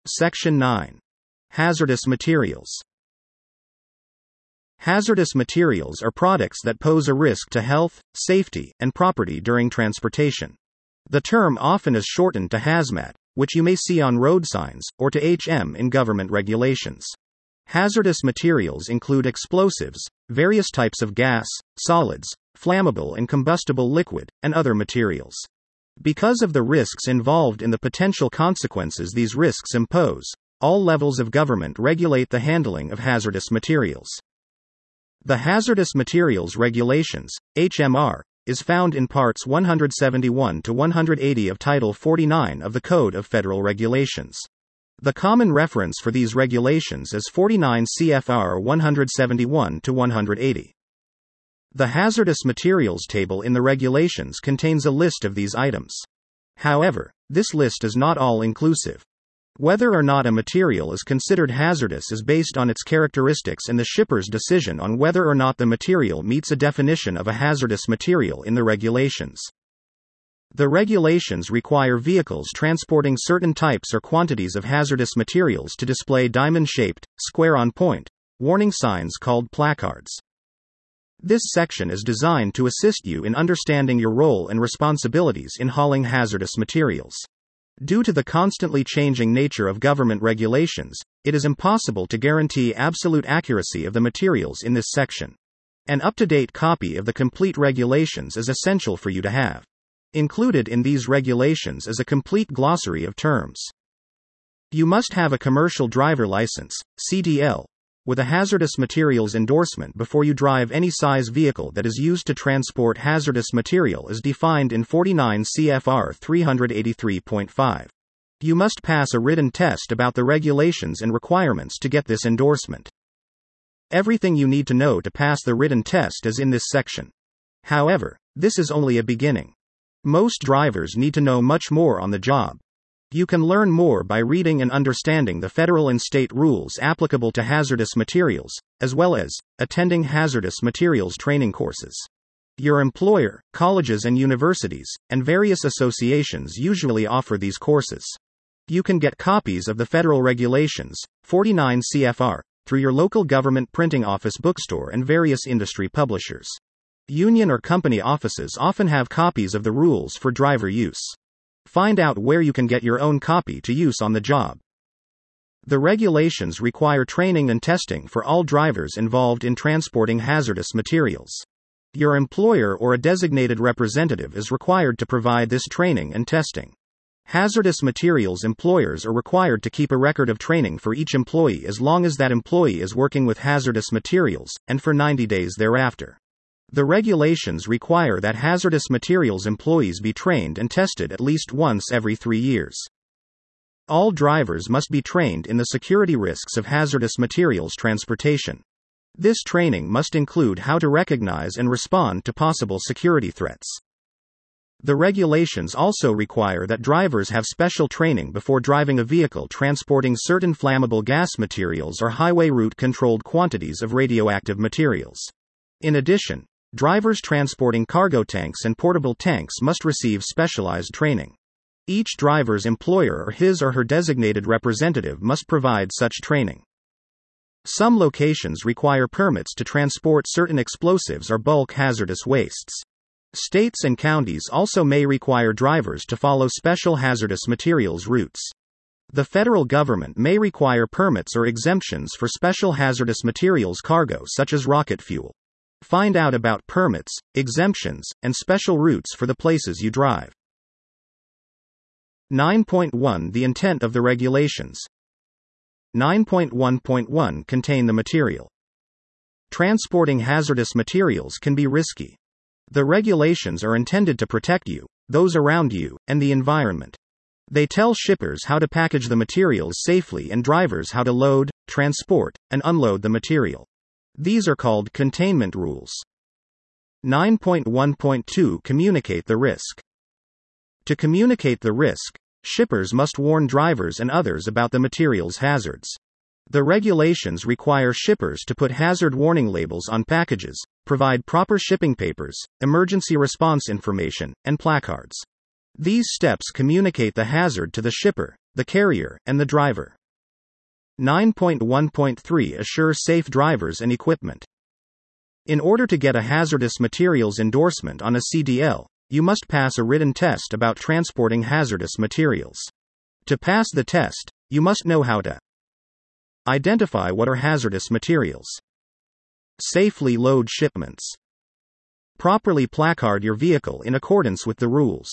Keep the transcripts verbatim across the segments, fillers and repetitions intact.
Section nine. Hazardous materials. Hazardous materials are products that pose a risk to health, safety, and property during transportation. The term often is shortened to hazmat, which you may see on road signs, or to H M in government regulations. Hazardous materials include explosives, various types of gas, solids, flammable and combustible liquid, and other materials. Because of the risks involved in the potential consequences these risks impose, all levels of government regulate the handling of hazardous materials. The Hazardous Materials Regulations, H M R, is found in Parts one seventy-one to one eighty of Title forty-nine of the Code of Federal Regulations. The common reference for these regulations is forty-nine C F R one seventy-one to one eighty. The hazardous materials table in the regulations contains a list of these items. However, this list is not all-inclusive. Whether or not a material is considered hazardous is based on its characteristics and the shipper's decision on whether or not the material meets a definition of a hazardous material in the regulations. The regulations require vehicles transporting certain types or quantities of hazardous materials to display diamond-shaped, square-on-point, warning signs called placards. This section is designed to assist you in understanding your role and responsibilities in hauling hazardous materials. Due to the constantly changing nature of government regulations, it is impossible to guarantee absolute accuracy of the materials in this section. An up-to-date copy of the complete regulations is essential for you to have. Included in these regulations is a complete glossary of terms. You must have a commercial driver license, C D L, with a hazardous materials endorsement before you drive any size vehicle that is used to transport hazardous material as defined in forty-nine C F R three eighty-three point five. You must pass a written test about the regulations and requirements to get this endorsement. Everything you need to know to pass the written test is in this section. However, this is only a beginning. Most drivers need to know much more on the job. You can learn more by reading and understanding the federal and state rules applicable to hazardous materials, as well as attending hazardous materials training courses. Your employer, colleges and universities, and various associations usually offer these courses. You can get copies of the federal regulations, forty-nine C F R, through your local government printing office bookstore and various industry publishers. Union or company offices often have copies of the rules for driver use. Find out where you can get your own copy to use on the job. The regulations require training and testing for all drivers involved in transporting hazardous materials. Your employer or a designated representative is required to provide this training and testing. Hazardous materials employers are required to keep a record of training for each employee as long as that employee is working with hazardous materials, and for ninety days thereafter. The regulations require that hazardous materials employees be trained and tested at least once every three years. All drivers must be trained in the security risks of hazardous materials transportation. This training must include how to recognize and respond to possible security threats. The regulations also require that drivers have special training before driving a vehicle transporting certain flammable gas materials or highway route controlled quantities of radioactive materials. In addition, drivers transporting cargo tanks and portable tanks must receive specialized training. Each driver's employer or his or her designated representative must provide such training. Some locations require permits to transport certain explosives or bulk hazardous wastes. States and counties also may require drivers to follow special hazardous materials routes. The federal government may require permits or exemptions for special hazardous materials cargo such as rocket fuel. Find out about permits, exemptions, and special routes for the places you drive. nine point one The intent of the regulations. nine point one point one Contain the material. Transporting hazardous materials can be risky. The regulations are intended to protect you, those around you, and the environment. They tell shippers how to package the materials safely and drivers how to load, transport, and unload the material. These are called containment rules. nine point one point two Communicate the risk. To communicate the risk, shippers must warn drivers and others about the material's hazards. The regulations require shippers to put hazard warning labels on packages, provide proper shipping papers, emergency response information, and placards. These steps communicate the hazard to the shipper, the carrier, and the driver. nine point one point three Assure safe drivers and equipment. In order to get a hazardous materials endorsement on a C D L, you must pass a written test about transporting hazardous materials. To pass the test, you must know how to identify what are hazardous materials, safely load shipments, properly placard your vehicle in accordance with the rules,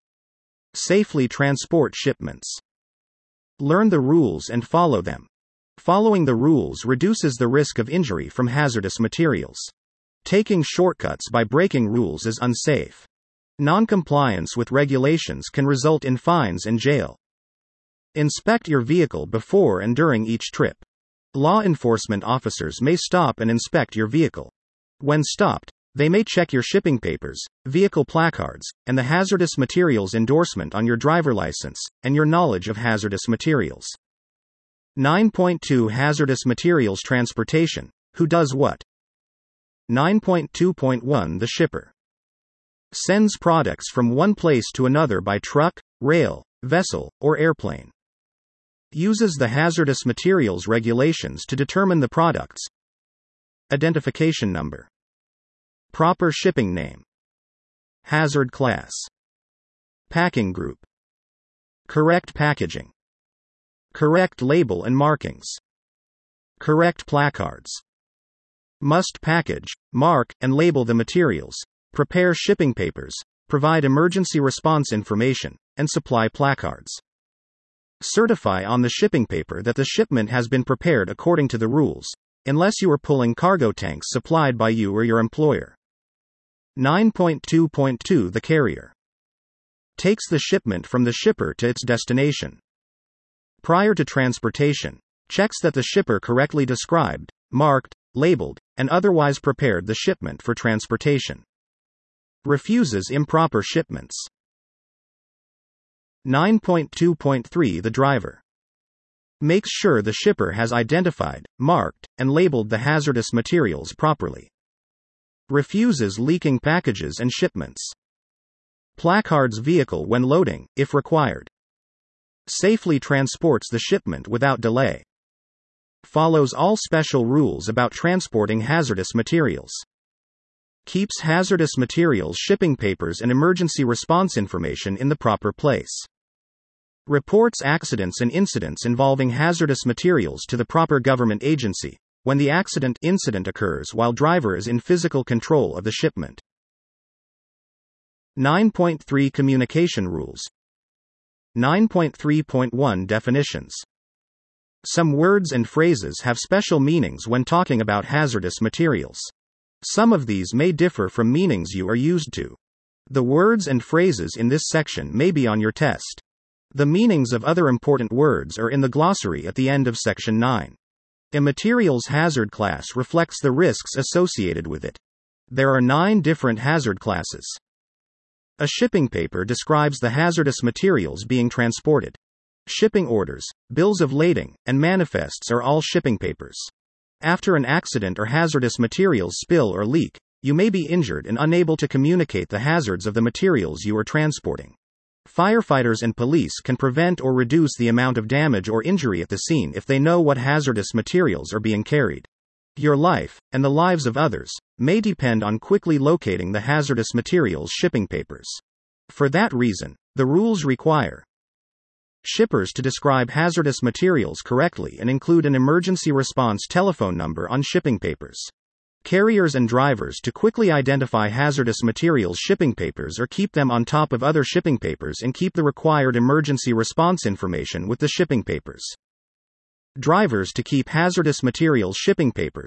safely transport shipments, learn the rules and follow them. Following the rules reduces the risk of injury from hazardous materials. Taking shortcuts by breaking rules is unsafe. Non-compliance with regulations can result in fines and jail. Inspect your vehicle before and during each trip. Law enforcement officers may stop and inspect your vehicle. When stopped, they may check your shipping papers, vehicle placards, and the hazardous materials endorsement on your driver license, and your knowledge of hazardous materials. nine point two Hazardous Materials Transportation. Who does what? nine point two point one The shipper sends products from one place to another by truck, rail, vessel, or airplane. Uses the hazardous materials regulations to determine the product's identification number, proper shipping name, hazard class, packing group, correct packaging, correct label and markings, correct placards. Must package, mark, and label the materials, prepare shipping papers, provide emergency response information, and supply placards. Certify on the shipping paper that the shipment has been prepared according to the rules, unless you are pulling cargo tanks supplied by you or your employer. nine point two point two The carrier takes the shipment from the shipper to its destination. Prior to transportation, checks that the shipper correctly described, marked, labeled, and otherwise prepared the shipment for transportation. Refuses improper shipments. nine point two point three The driver makes sure the shipper has identified, marked, and labeled the hazardous materials properly. Refuses leaking packages and shipments. Placards vehicle when loading, if required. Safely transports the shipment without delay. Follows all special rules about transporting hazardous materials. Keeps hazardous materials shipping papers and emergency response information in the proper place. Reports accidents and incidents involving hazardous materials to the proper government agency, when the accident incident occurs while driver is in physical control of the shipment. nine point three Communication rules. nine point three point one Definitions. Some words and phrases have special meanings when talking about hazardous materials. Some of these may differ from meanings you are used to. The words and phrases in this section may be on your test. The meanings of other important words are in the glossary at the end of section nine. A materials hazard class reflects the risks associated with it. There are nine different hazard classes. A shipping paper describes the hazardous materials being transported. Shipping orders, bills of lading, and manifests are all shipping papers. After an accident or hazardous materials spill or leak, you may be injured and unable to communicate the hazards of the materials you are transporting. Firefighters and police can prevent or reduce the amount of damage or injury at the scene if they know what hazardous materials are being carried. Your life, and the lives of others, may depend on quickly locating the hazardous materials shipping papers. For that reason, the rules require shippers to describe hazardous materials correctly and include an emergency response telephone number on shipping papers. Carriers and drivers to quickly identify hazardous materials shipping papers or keep them on top of other shipping papers and keep the required emergency response information with the shipping papers. Drivers to keep hazardous materials shipping papers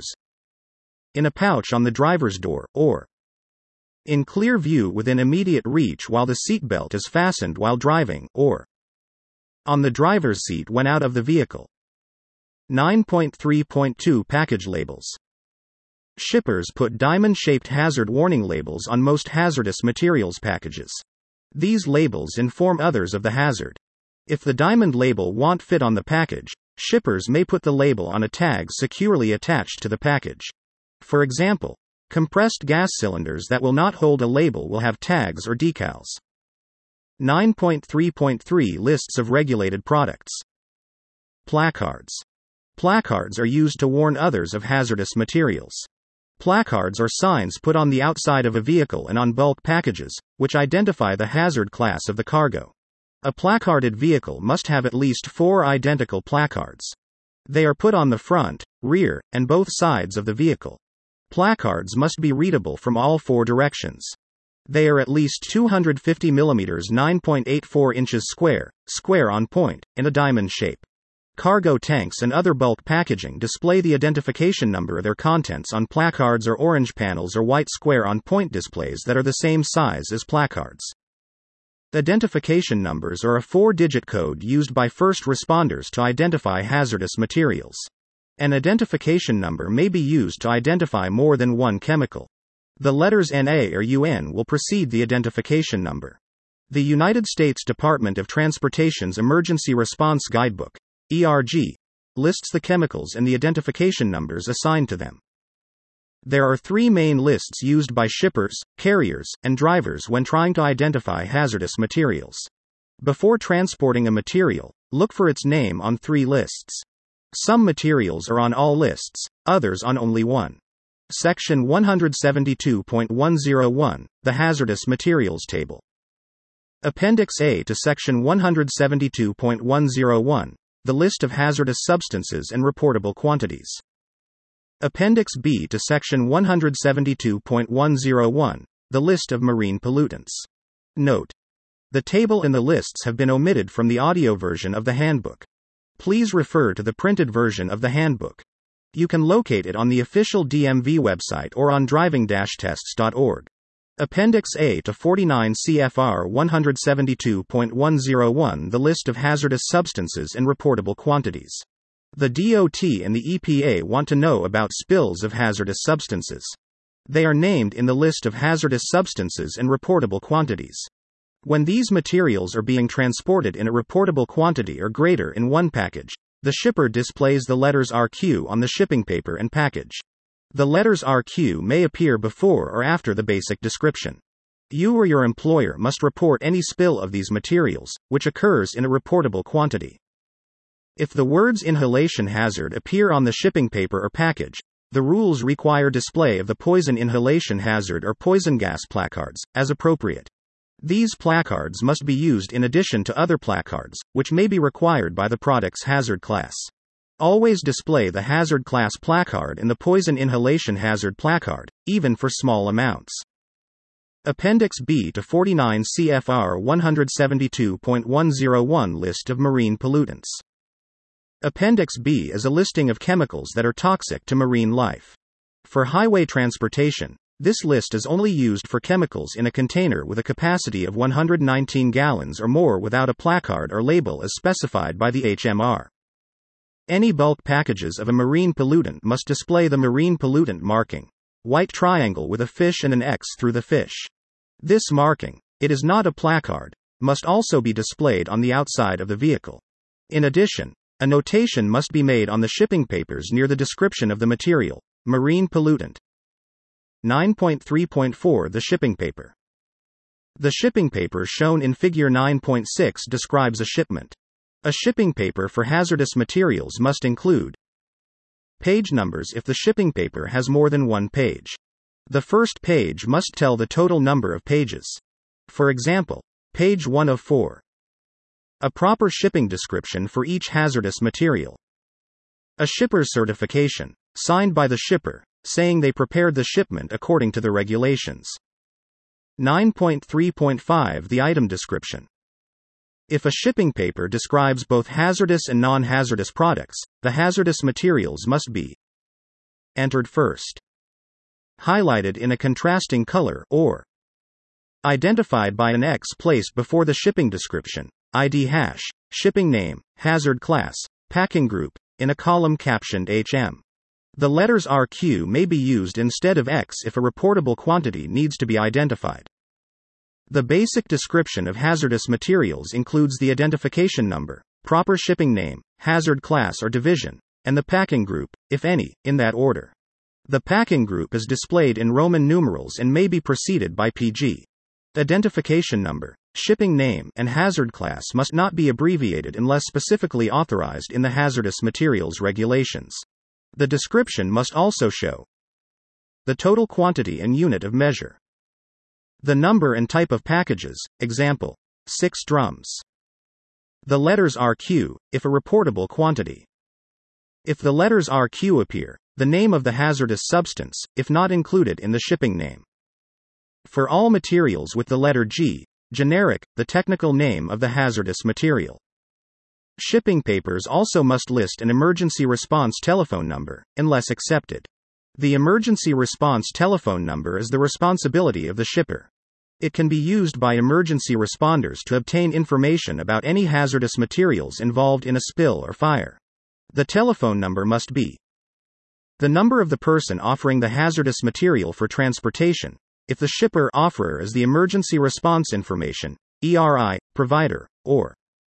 in a pouch on the driver's door, or in clear view within immediate reach while the seatbelt is fastened while driving, or on the driver's seat when out of the vehicle. nine point three point two Package labels. Shippers put diamond-shaped hazard warning labels on most hazardous materials packages. These labels inform others of the hazard. If the diamond label won't fit on the package, shippers may put the label on a tag securely attached to the package. For example, compressed gas cylinders that will not hold a label will have tags or decals. nine point three point three Lists of regulated products. Placards. Placards are used to warn others of hazardous materials. Placards are signs put on the outside of a vehicle and on bulk packages, which identify the hazard class of the cargo. A placarded vehicle must have at least four identical placards. They are put on the front, rear, and both sides of the vehicle. Placards must be readable from all four directions. They are at least two hundred fifty millimeters (nine point eight four inches) square, square on point, in a diamond shape. Cargo tanks and other bulk packaging display the identification number of their contents on placards or orange panels or white square on point displays that are the same size as placards. Identification numbers are a four-digit code used by first responders to identify hazardous materials. An identification number may be used to identify more than one chemical. The letters N A or U N will precede the identification number. The United States Department of Transportation's Emergency Response Guidebook, E R G, lists the chemicals and the identification numbers assigned to them. There are three main lists used by shippers, carriers, and drivers when trying to identify hazardous materials. Before transporting a material, look for its name on three lists. Some materials are on all lists, others on only one. Section one seventy-two point one oh one, the Hazardous Materials Table. Appendix A to Section one seventy-two point one oh one, the list of hazardous substances and reportable quantities. Appendix B to Section one seventy-two point one oh one, the list of marine pollutants. Note: the table and the lists have been omitted from the audio version of the handbook. Please refer to the printed version of the handbook. You can locate it on the official D M V website or on driving dash tests dot org. Appendix A to forty-nine C F R one seventy-two point one oh one, the list of hazardous substances and reportable quantities. The D O T and the E P A want to know about spills of hazardous substances. They are named in the list of hazardous substances and reportable quantities. When these materials are being transported in a reportable quantity or greater in one package, the shipper displays the letters R Q on the shipping paper and package. The letters R Q may appear before or after the basic description. You or your employer must report any spill of these materials, which occurs in a reportable quantity. If the words inhalation hazard appear on the shipping paper or package, the rules require display of the poison inhalation hazard or poison gas placards, as appropriate. These placards must be used in addition to other placards, which may be required by the product's hazard class. Always display the hazard class placard and the poison inhalation hazard placard, even for small amounts. Appendix B to forty-nine C F R one seventy-two point one oh one, list of marine pollutants. Appendix B is a listing of chemicals that are toxic to marine life. For highway transportation, this list is only used for chemicals in a container with a capacity of one hundred nineteen gallons or more without a placard or label as specified by the H M R. Any bulk packages of a marine pollutant must display the marine pollutant marking, white triangle with a fish and an X through the fish. This marking, it is not a placard, must also be displayed on the outside of the vehicle. In addition, a notation must be made on the shipping papers near the description of the material, marine pollutant. nine point three point four The shipping paper. The shipping paper shown in Figure nine point six describes a shipment. A shipping paper for hazardous materials must include page numbers if the shipping paper has more than one page. The first page must tell the total number of pages. For example, page one of four. A proper shipping description for each hazardous material. A shipper's certification, signed by the shipper, saying they prepared the shipment according to the regulations. nine point three point five The item description. If a shipping paper describes both hazardous and non-hazardous products, the hazardous materials must be entered first, highlighted in a contrasting color, or identified by an X placed before the shipping description, I D hash, shipping name, hazard class, packing group, in a column captioned H M. The letters R Q may be used instead of X if a reportable quantity needs to be identified. The basic description of hazardous materials includes the identification number, proper shipping name, hazard class or division, and the packing group, if any, in that order. The packing group is displayed in Roman numerals and may be preceded by P G. Identification number, shipping name, and hazard class must not be abbreviated unless specifically authorized in the hazardous materials regulations. The description must also show the total quantity and unit of measure, the number and type of packages, example, six drums, the letters R Q, if a reportable quantity. If the letters R Q appear, the name of the hazardous substance, if not included in the shipping name. For all materials with the letter G, generic, the technical name of the hazardous material. Shipping papers also must list an emergency response telephone number, unless accepted. The emergency response telephone number is the responsibility of the shipper. It can be used by emergency responders to obtain information about any hazardous materials involved in a spill or fire. The telephone number must be the number of the person offering the hazardous material for transportation, if the shipper offerer is the emergency response information, E R I, provider, or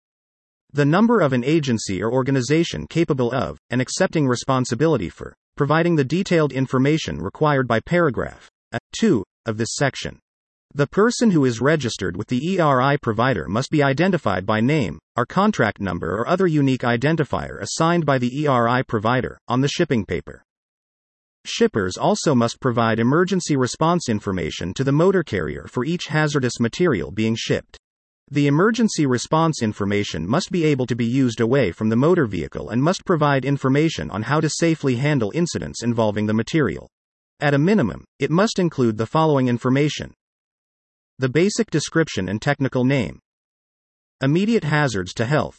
the number of an agency or organization capable of, and accepting responsibility for, providing the detailed information required by paragraph A two of this section. The person who is registered with the E R I provider must be identified by name, or contract number or other unique identifier assigned by the E R I provider, on the shipping paper. Shippers also must provide emergency response information to the motor carrier for each hazardous material being shipped. The emergency response information must be able to be used away from the motor vehicle and must provide information on how to safely handle incidents involving the material. At a minimum, it must include the following information: the basic description and technical name, immediate hazards to health,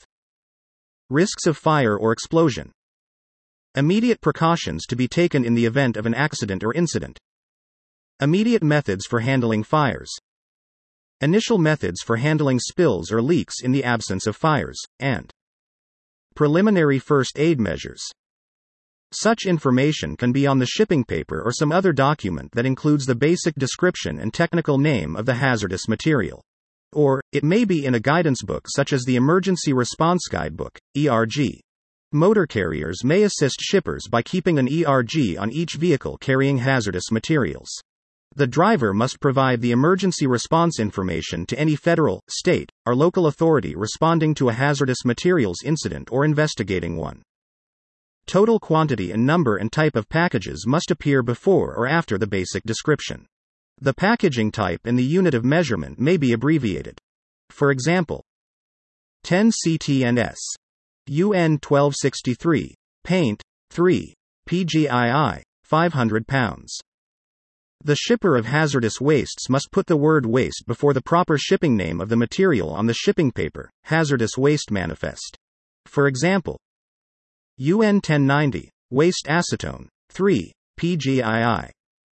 risks of fire or explosion, immediate precautions to be taken in the event of an accident or incident, immediate methods for handling fires, initial methods for handling spills or leaks in the absence of fires, and preliminary first aid measures. Such information can be on the shipping paper or some other document that includes the basic description and technical name of the hazardous material. Or, it may be in a guidance book such as the Emergency Response Guidebook, E R G. Motor carriers may assist shippers by keeping an E R G on each vehicle carrying hazardous materials. The driver must provide the emergency response information to any federal, state, or local authority responding to a hazardous materials incident or investigating one. Total quantity and number and type of packages must appear before or after the basic description. The packaging type and the unit of measurement may be abbreviated. For example, ten C T N S, U N twelve sixty-three, paint, three, P G I I, five hundred pounds. The shipper of hazardous wastes must put the word waste before the proper shipping name of the material on the shipping paper, hazardous waste manifest. For example, U N ten ninety, waste acetone, three, P G I I.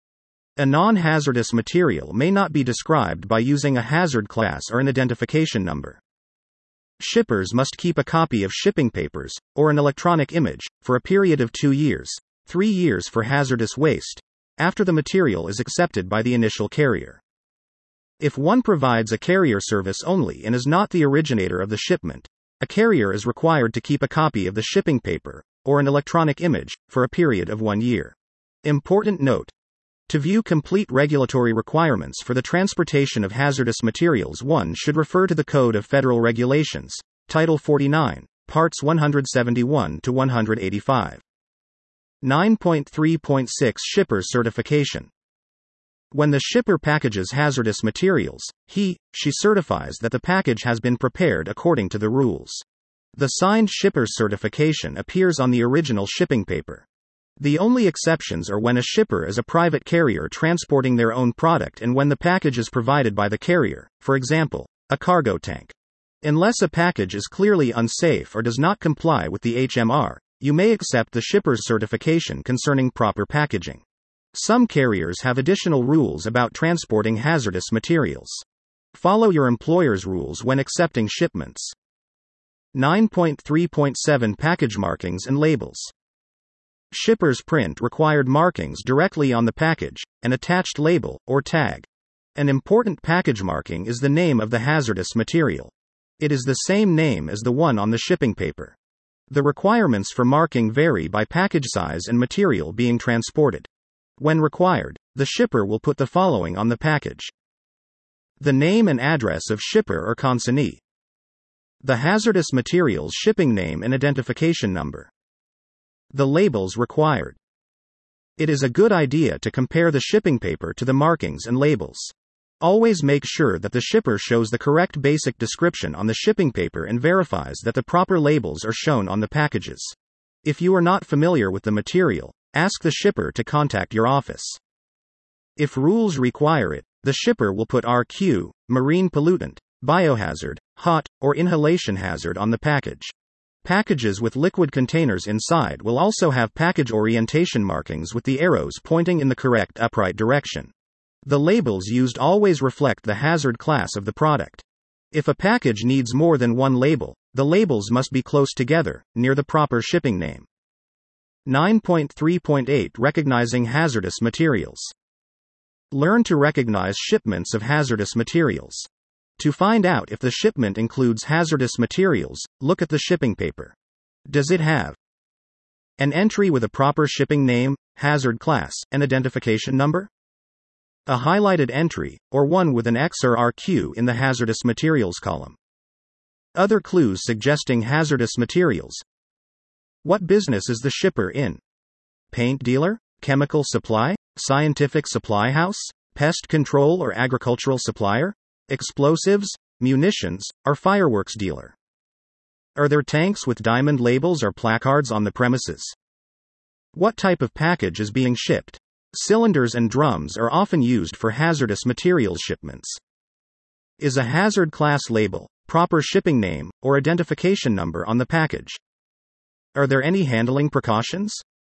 A non-hazardous material may not be described by using a hazard class or an identification number. Shippers must keep a copy of shipping papers, or an electronic image, for a period of two years, three years for hazardous waste, after the material is accepted by the initial carrier. If one provides a carrier service only and is not the originator of the shipment, a carrier is required to keep a copy of the shipping paper, or an electronic image, for a period of one year. Important note: to view complete regulatory requirements for the transportation of hazardous materials, one should refer to the Code of Federal Regulations, Title forty-nine, Parts one seventy-one to one eighty-five. nine point three point six Shipper Certification. When the shipper packages hazardous materials, he, she certifies that the package has been prepared according to the rules. The signed shipper's certification appears on the original shipping paper. The only exceptions are when a shipper is a private carrier transporting their own product and when the package is provided by the carrier, for example, a cargo tank. Unless a package is clearly unsafe or does not comply with the H M R, you may accept the shipper's certification concerning proper packaging. Some carriers have additional rules about transporting hazardous materials. Follow your employer's rules when accepting shipments. nine point three point seven Package Markings and Labels. Shippers print required markings directly on the package, an attached label, or tag. An important package marking is the name of the hazardous material. It is the same name as the one on the shipping paper. The requirements for marking vary by package size and material being transported. When required, the shipper will put the following on the package: The name and address of shipper or consignee. The hazardous materials shipping name and identification number. The labels required. It is a good idea to compare the shipping paper to the markings and labels. Always make sure that the shipper shows the correct basic description on the shipping paper and verifies that the proper labels are shown on the packages. If you are not familiar with the material, ask the shipper to contact your office. If rules require it, the shipper will put R Q, marine pollutant, biohazard, hot, or inhalation hazard on the package. Packages with liquid containers inside will also have package orientation markings with the arrows pointing in the correct upright direction. The labels used always reflect the hazard class of the product. If a package needs more than one label, the labels must be close together, near the proper shipping name. nine point three point eight Recognizing hazardous materials. Learn to recognize shipments of hazardous materials. To find out if the shipment includes hazardous materials, look at the shipping paper. Does it have an entry with a proper shipping name, hazard class, and identification number? A highlighted entry, or one with an X or R Q in the hazardous materials column. Other clues suggesting hazardous materials. What business is the shipper in? Paint dealer? Chemical supply? Scientific supply house? Pest control or agricultural supplier? Explosives, munitions, or fireworks dealer? Are there tanks with diamond labels or placards on the premises? What type of package is being shipped? Cylinders and drums are often used for hazardous materials shipments. Is a hazard class label, proper shipping name, or identification number on the package? Are there any handling precautions?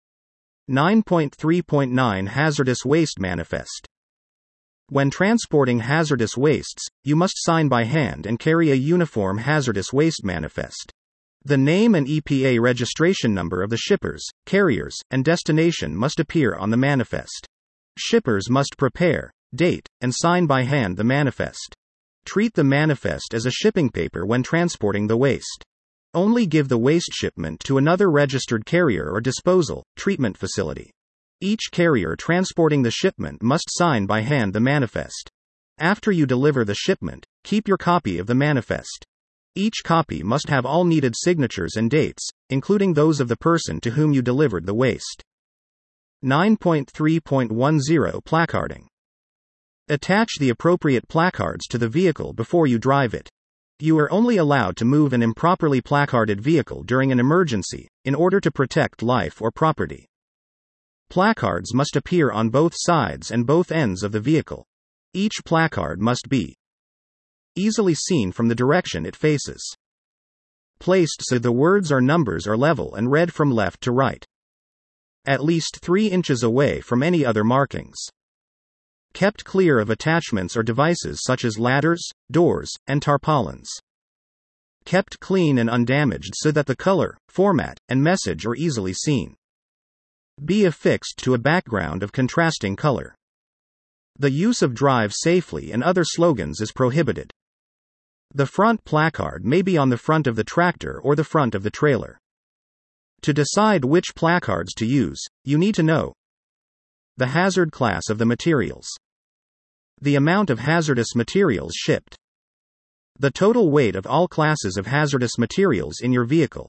nine point three point nine Hazardous Waste Manifest. When transporting hazardous wastes, you must sign by hand and carry a uniform hazardous waste manifest. The name and E P A registration number of the shippers, carriers, and destination must appear on the manifest. Shippers must prepare, date, and sign by hand the manifest. Treat the manifest as a shipping paper when transporting the waste. Only give the waste shipment to another registered carrier or disposal, treatment facility. Each carrier transporting the shipment must sign by hand the manifest. After you deliver the shipment, keep your copy of the manifest. Each copy must have all needed signatures and dates, including those of the person to whom you delivered the waste. nine point three point ten Placarding. Attach the appropriate placards to the vehicle before you drive it. You are only allowed to move an improperly placarded vehicle during an emergency, in order to protect life or property. Placards must appear on both sides and both ends of the vehicle. Each placard must be easily seen from the direction it faces. Placed so the words or numbers are level and read from left to right. At least three inches away from any other markings. Kept clear of attachments or devices such as ladders, doors, and tarpaulins. Kept clean and undamaged so that the color, format, and message are easily seen. Be affixed to a background of contrasting color. The use of "drive safely" and other slogans is prohibited. The front placard may be on the front of the tractor or the front of the trailer. To decide which placards to use, you need to know the hazard class of the materials, the amount of hazardous materials shipped, the total weight of all classes of hazardous materials in your vehicle.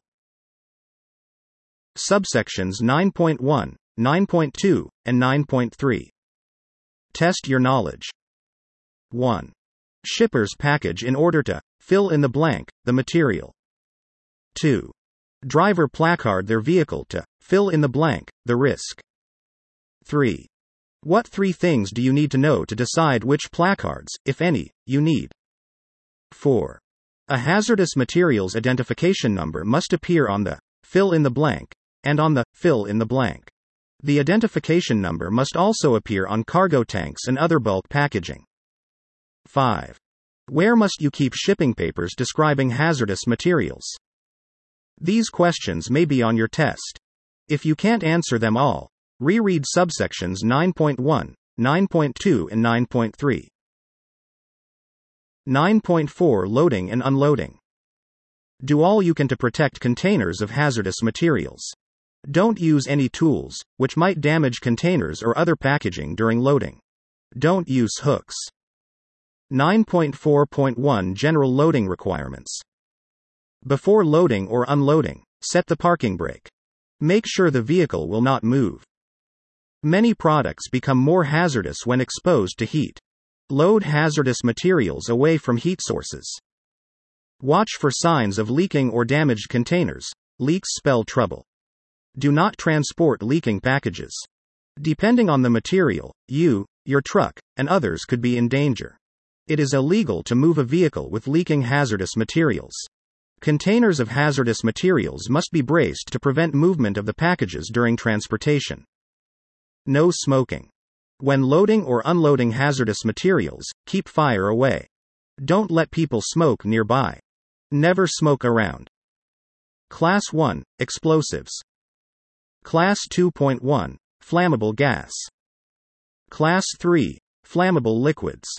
Subsections nine point one, nine point two, and nine point three. Test your knowledge. one. Shipper's package in order to fill in the blank, the material. two. Driver placard their vehicle to fill in the blank, the risk. three. What three things do you need to know to decide which placards, if any, you need? four. A hazardous materials identification number must appear on the fill in the blank and on the fill in the blank. The identification number must also appear on cargo tanks and other bulk packaging. five. Where must you keep shipping papers describing hazardous materials? These questions may be on your test. If you can't answer them all, reread subsections nine point one, nine point two, and nine point three. nine point four Loading and unloading. Do all you can to protect containers of hazardous materials. Don't use any tools, which might damage containers or other packaging during loading. Don't use hooks. nine point four point one General Loading Requirements. Before loading or unloading, set the parking brake. Make sure the vehicle will not move. Many products become more hazardous when exposed to heat. Load hazardous materials away from heat sources. Watch for signs of leaking or damaged containers. Leaks spell trouble. Do not transport leaking packages. Depending on the material, you, your truck, and others could be in danger. It is illegal to move a vehicle with leaking hazardous materials. Containers of hazardous materials must be braced to prevent movement of the packages during transportation. No smoking. When loading or unloading hazardous materials, keep fire away. Don't let people smoke nearby. Never smoke around. Class one, Explosives. Class two point one, Flammable gas. Class three, Flammable liquids.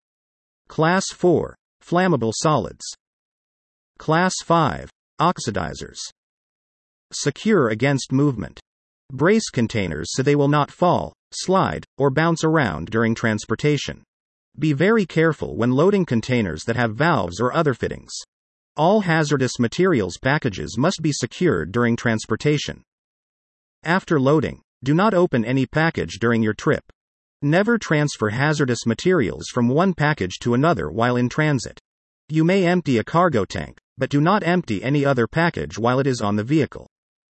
Class four, Flammable solids. Class five, Oxidizers. Secure against movement. Brace containers so they will not fall, slide, or bounce around during transportation. Be very careful when loading containers that have valves or other fittings. All hazardous materials packages must be secured during transportation. After loading, do not open any package during your trip. Never transfer hazardous materials from one package to another while in transit. You may empty a cargo tank, but do not empty any other package while it is on the vehicle.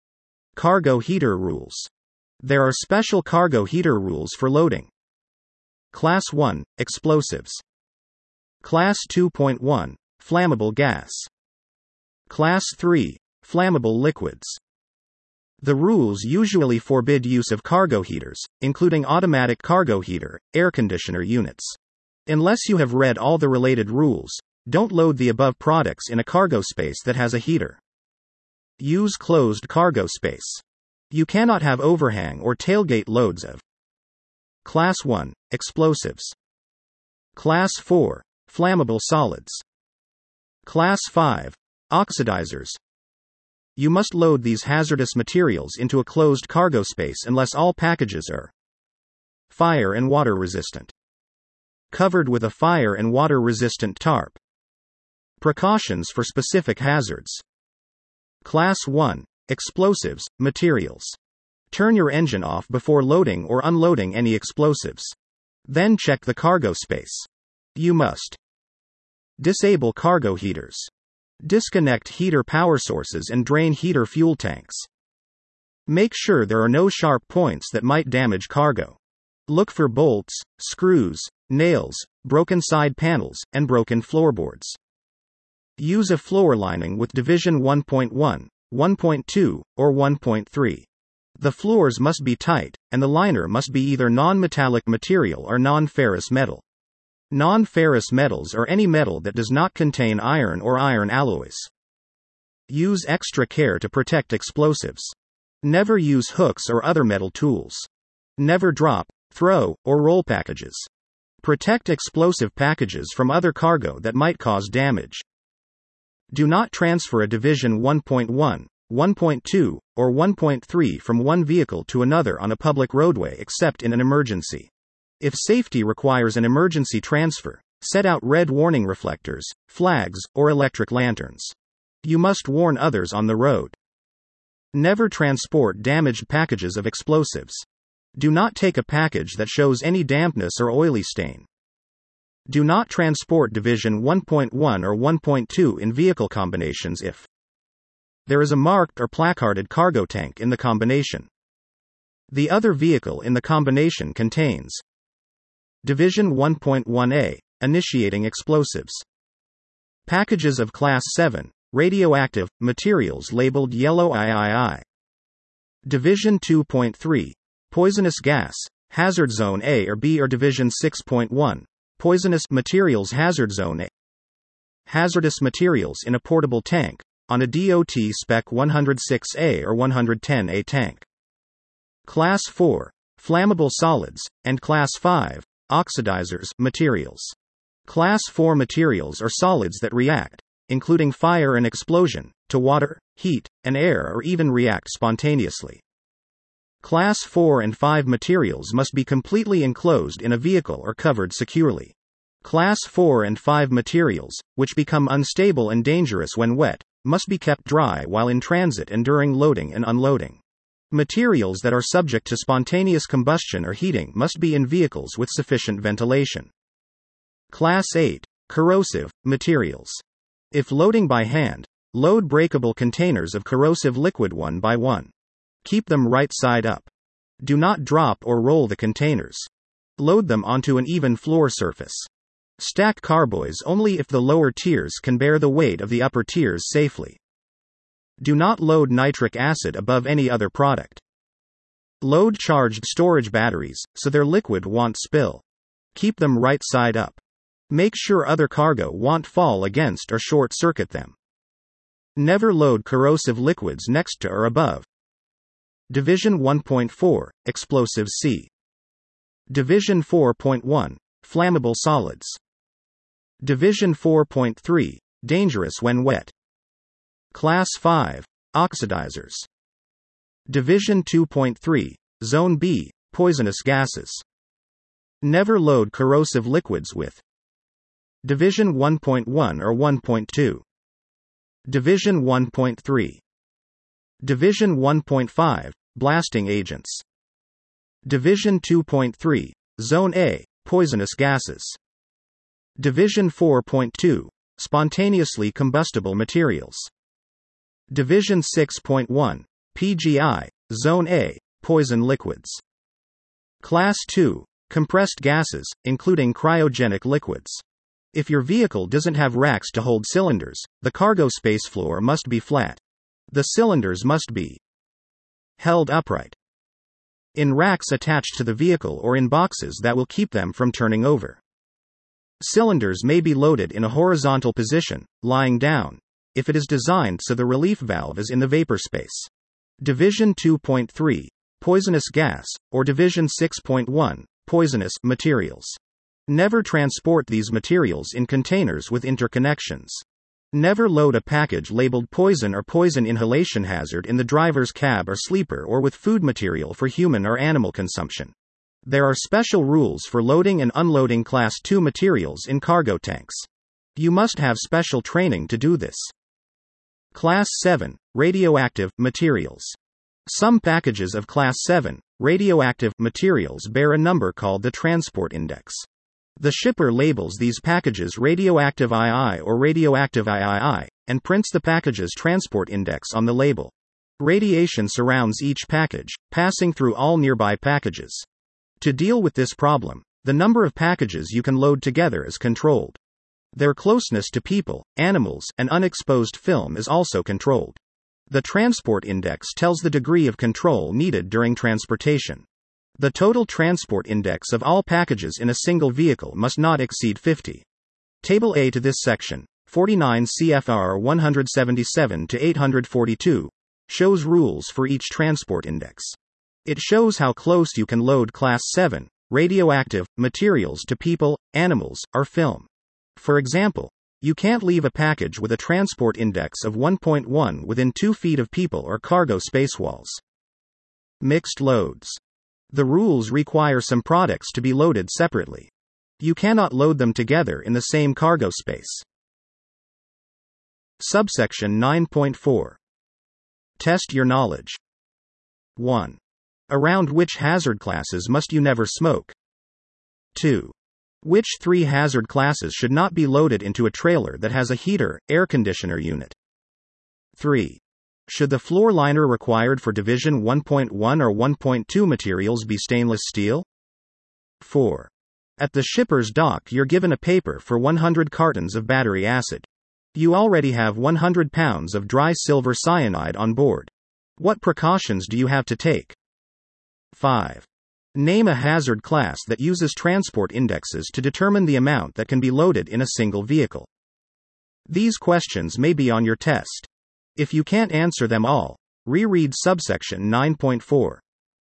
Cargo heater rules. There are special cargo heater rules for loading. Class one, Explosives. Class two point one, Flammable gas. Class three, Flammable liquids. The rules usually forbid use of cargo heaters, including automatic cargo heater, air conditioner units. Unless you have read all the related rules, don't load the above products in a cargo space that has a heater. Use closed cargo space. You cannot have overhang or tailgate loads of Class one, Explosives. Class four, Flammable solids. Class five, Oxidizers. You must load these hazardous materials into a closed cargo space unless all packages are fire and water resistant. Covered with a fire and water resistant tarp. Precautions for specific hazards. Class one, Explosives, materials. Turn your engine off before loading or unloading any explosives. Then check the cargo space. You must disable cargo heaters. Disconnect heater power sources and drain heater fuel tanks. Make sure there are no sharp points that might damage cargo. Look for bolts, screws, nails, broken side panels, and broken floorboards. Use a floor lining with division one point one, one point two, or one point three. The floors must be tight, and the liner must be either non-metallic material or non-ferrous metal. Non-ferrous metals are any metal that does not contain iron or iron alloys. Use extra care to protect explosives. Never use hooks or other metal tools. Never drop, throw, or roll packages. Protect explosive packages from other cargo that might cause damage. Do not transfer a division one point one, one point two, or one point three from one vehicle to another on a public roadway except in an emergency. If safety requires an emergency transfer, set out red warning reflectors, flags, or electric lanterns. You must warn others on the road. Never transport damaged packages of explosives. Do not take a package that shows any dampness or oily stain. Do not transport division one point one or one point two in vehicle combinations if there is a marked or placarded cargo tank in the combination. The other vehicle in the combination contains Division one point one A, initiating explosives. Packages of Class seven, radioactive, materials labeled yellow triple. Division two point three, poisonous gas, hazard zone A or B or Division six point one, poisonous materials hazard zone A. Hazardous materials in a portable tank, on a D O T Spec one oh six A or one ten A tank. Class four, flammable solids, and Class five, oxidizers, materials. Class four materials are solids that react, including fire and explosion, to water, heat, and air or even react spontaneously. Class four and five materials must be completely enclosed in a vehicle or covered securely. Class four and five materials, which become unstable and dangerous when wet, must be kept dry while in transit and during loading and unloading. Materials that are subject to spontaneous combustion or heating must be in vehicles with sufficient ventilation. Class eight. Corrosive materials. If loading by hand, load breakable containers of corrosive liquid one by one. Keep them right side up. Do not drop or roll the containers. Load them onto an even floor surface. Stack carboys only if the lower tiers can bear the weight of the upper tiers safely. Do not load nitric acid above any other product. Load charged storage batteries, so their liquid won't spill. Keep them right side up. Make sure other cargo won't fall against or short circuit them. Never load corrosive liquids next to or above. Division one point four, Explosives C. Division four point one, Flammable solids. Division four point three, Dangerous when wet. Class five, Oxidizers. Division two point three, Zone B, Poisonous gases. Never load corrosive liquids with Division one point one or one point two. Division one point three. Division one point five, Blasting agents. Division two point three, Zone A, Poisonous gases. Division four point two, Spontaneously combustible materials. Division six point one, P G I, Zone A, Poison liquids. Class two, Compressed gases, including cryogenic liquids. If your vehicle doesn't have racks to hold cylinders, the cargo space floor must be flat. The cylinders must be held upright in racks attached to the vehicle or in boxes that will keep them from turning over. Cylinders may be loaded in a horizontal position, lying down, if it is designed so the relief valve is in the vapor space. Division two point three, Poisonous gas, or Division six point one, Poisonous materials. Never transport these materials in containers with interconnections. Never load a package labeled poison or poison inhalation hazard in the driver's cab or sleeper or with food material for human or animal consumption. There are special rules for loading and unloading Class two materials in cargo tanks. You must have special training to do this. Class seven, Radioactive materials. Some packages of Class seven, radioactive materials bear a number called the transport index. The shipper labels these packages radioactive two or radioactive three, and prints the package's transport index on the label. Radiation surrounds each package, passing through all nearby packages. To deal with this problem, the number of packages you can load together is controlled. Their closeness to people, animals, and unexposed film is also controlled. The transport index tells the degree of control needed during transportation. The total transport index of all packages in a single vehicle must not exceed fifty. Table A to this section, forty-nine C F R one seventy-seven to eight forty-two, shows rules for each transport index. It shows how close you can load Class seven, radioactive, materials to people, animals, or film. For example, you can't leave a package with a transport index of one point one within two feet of people or cargo space walls. Mixed loads. The rules require some products to be loaded separately. You cannot load them together in the same cargo space. Subsection nine point four. Test your knowledge. one. Around which hazard classes must you never smoke? two. Which three hazard classes should not be loaded into a trailer that has a heater, air conditioner unit? three. Should the floor liner required for Division one point one or one point two materials be stainless steel? four. At the shipper's dock you're given a paper for one hundred cartons of battery acid. You already have one hundred pounds of dry silver cyanide on board. What precautions do you have to take? five. Name a hazard class that uses transport indexes to determine the amount that can be loaded in a single vehicle. These questions may be on your test. If you can't answer them all, reread subsection nine point four.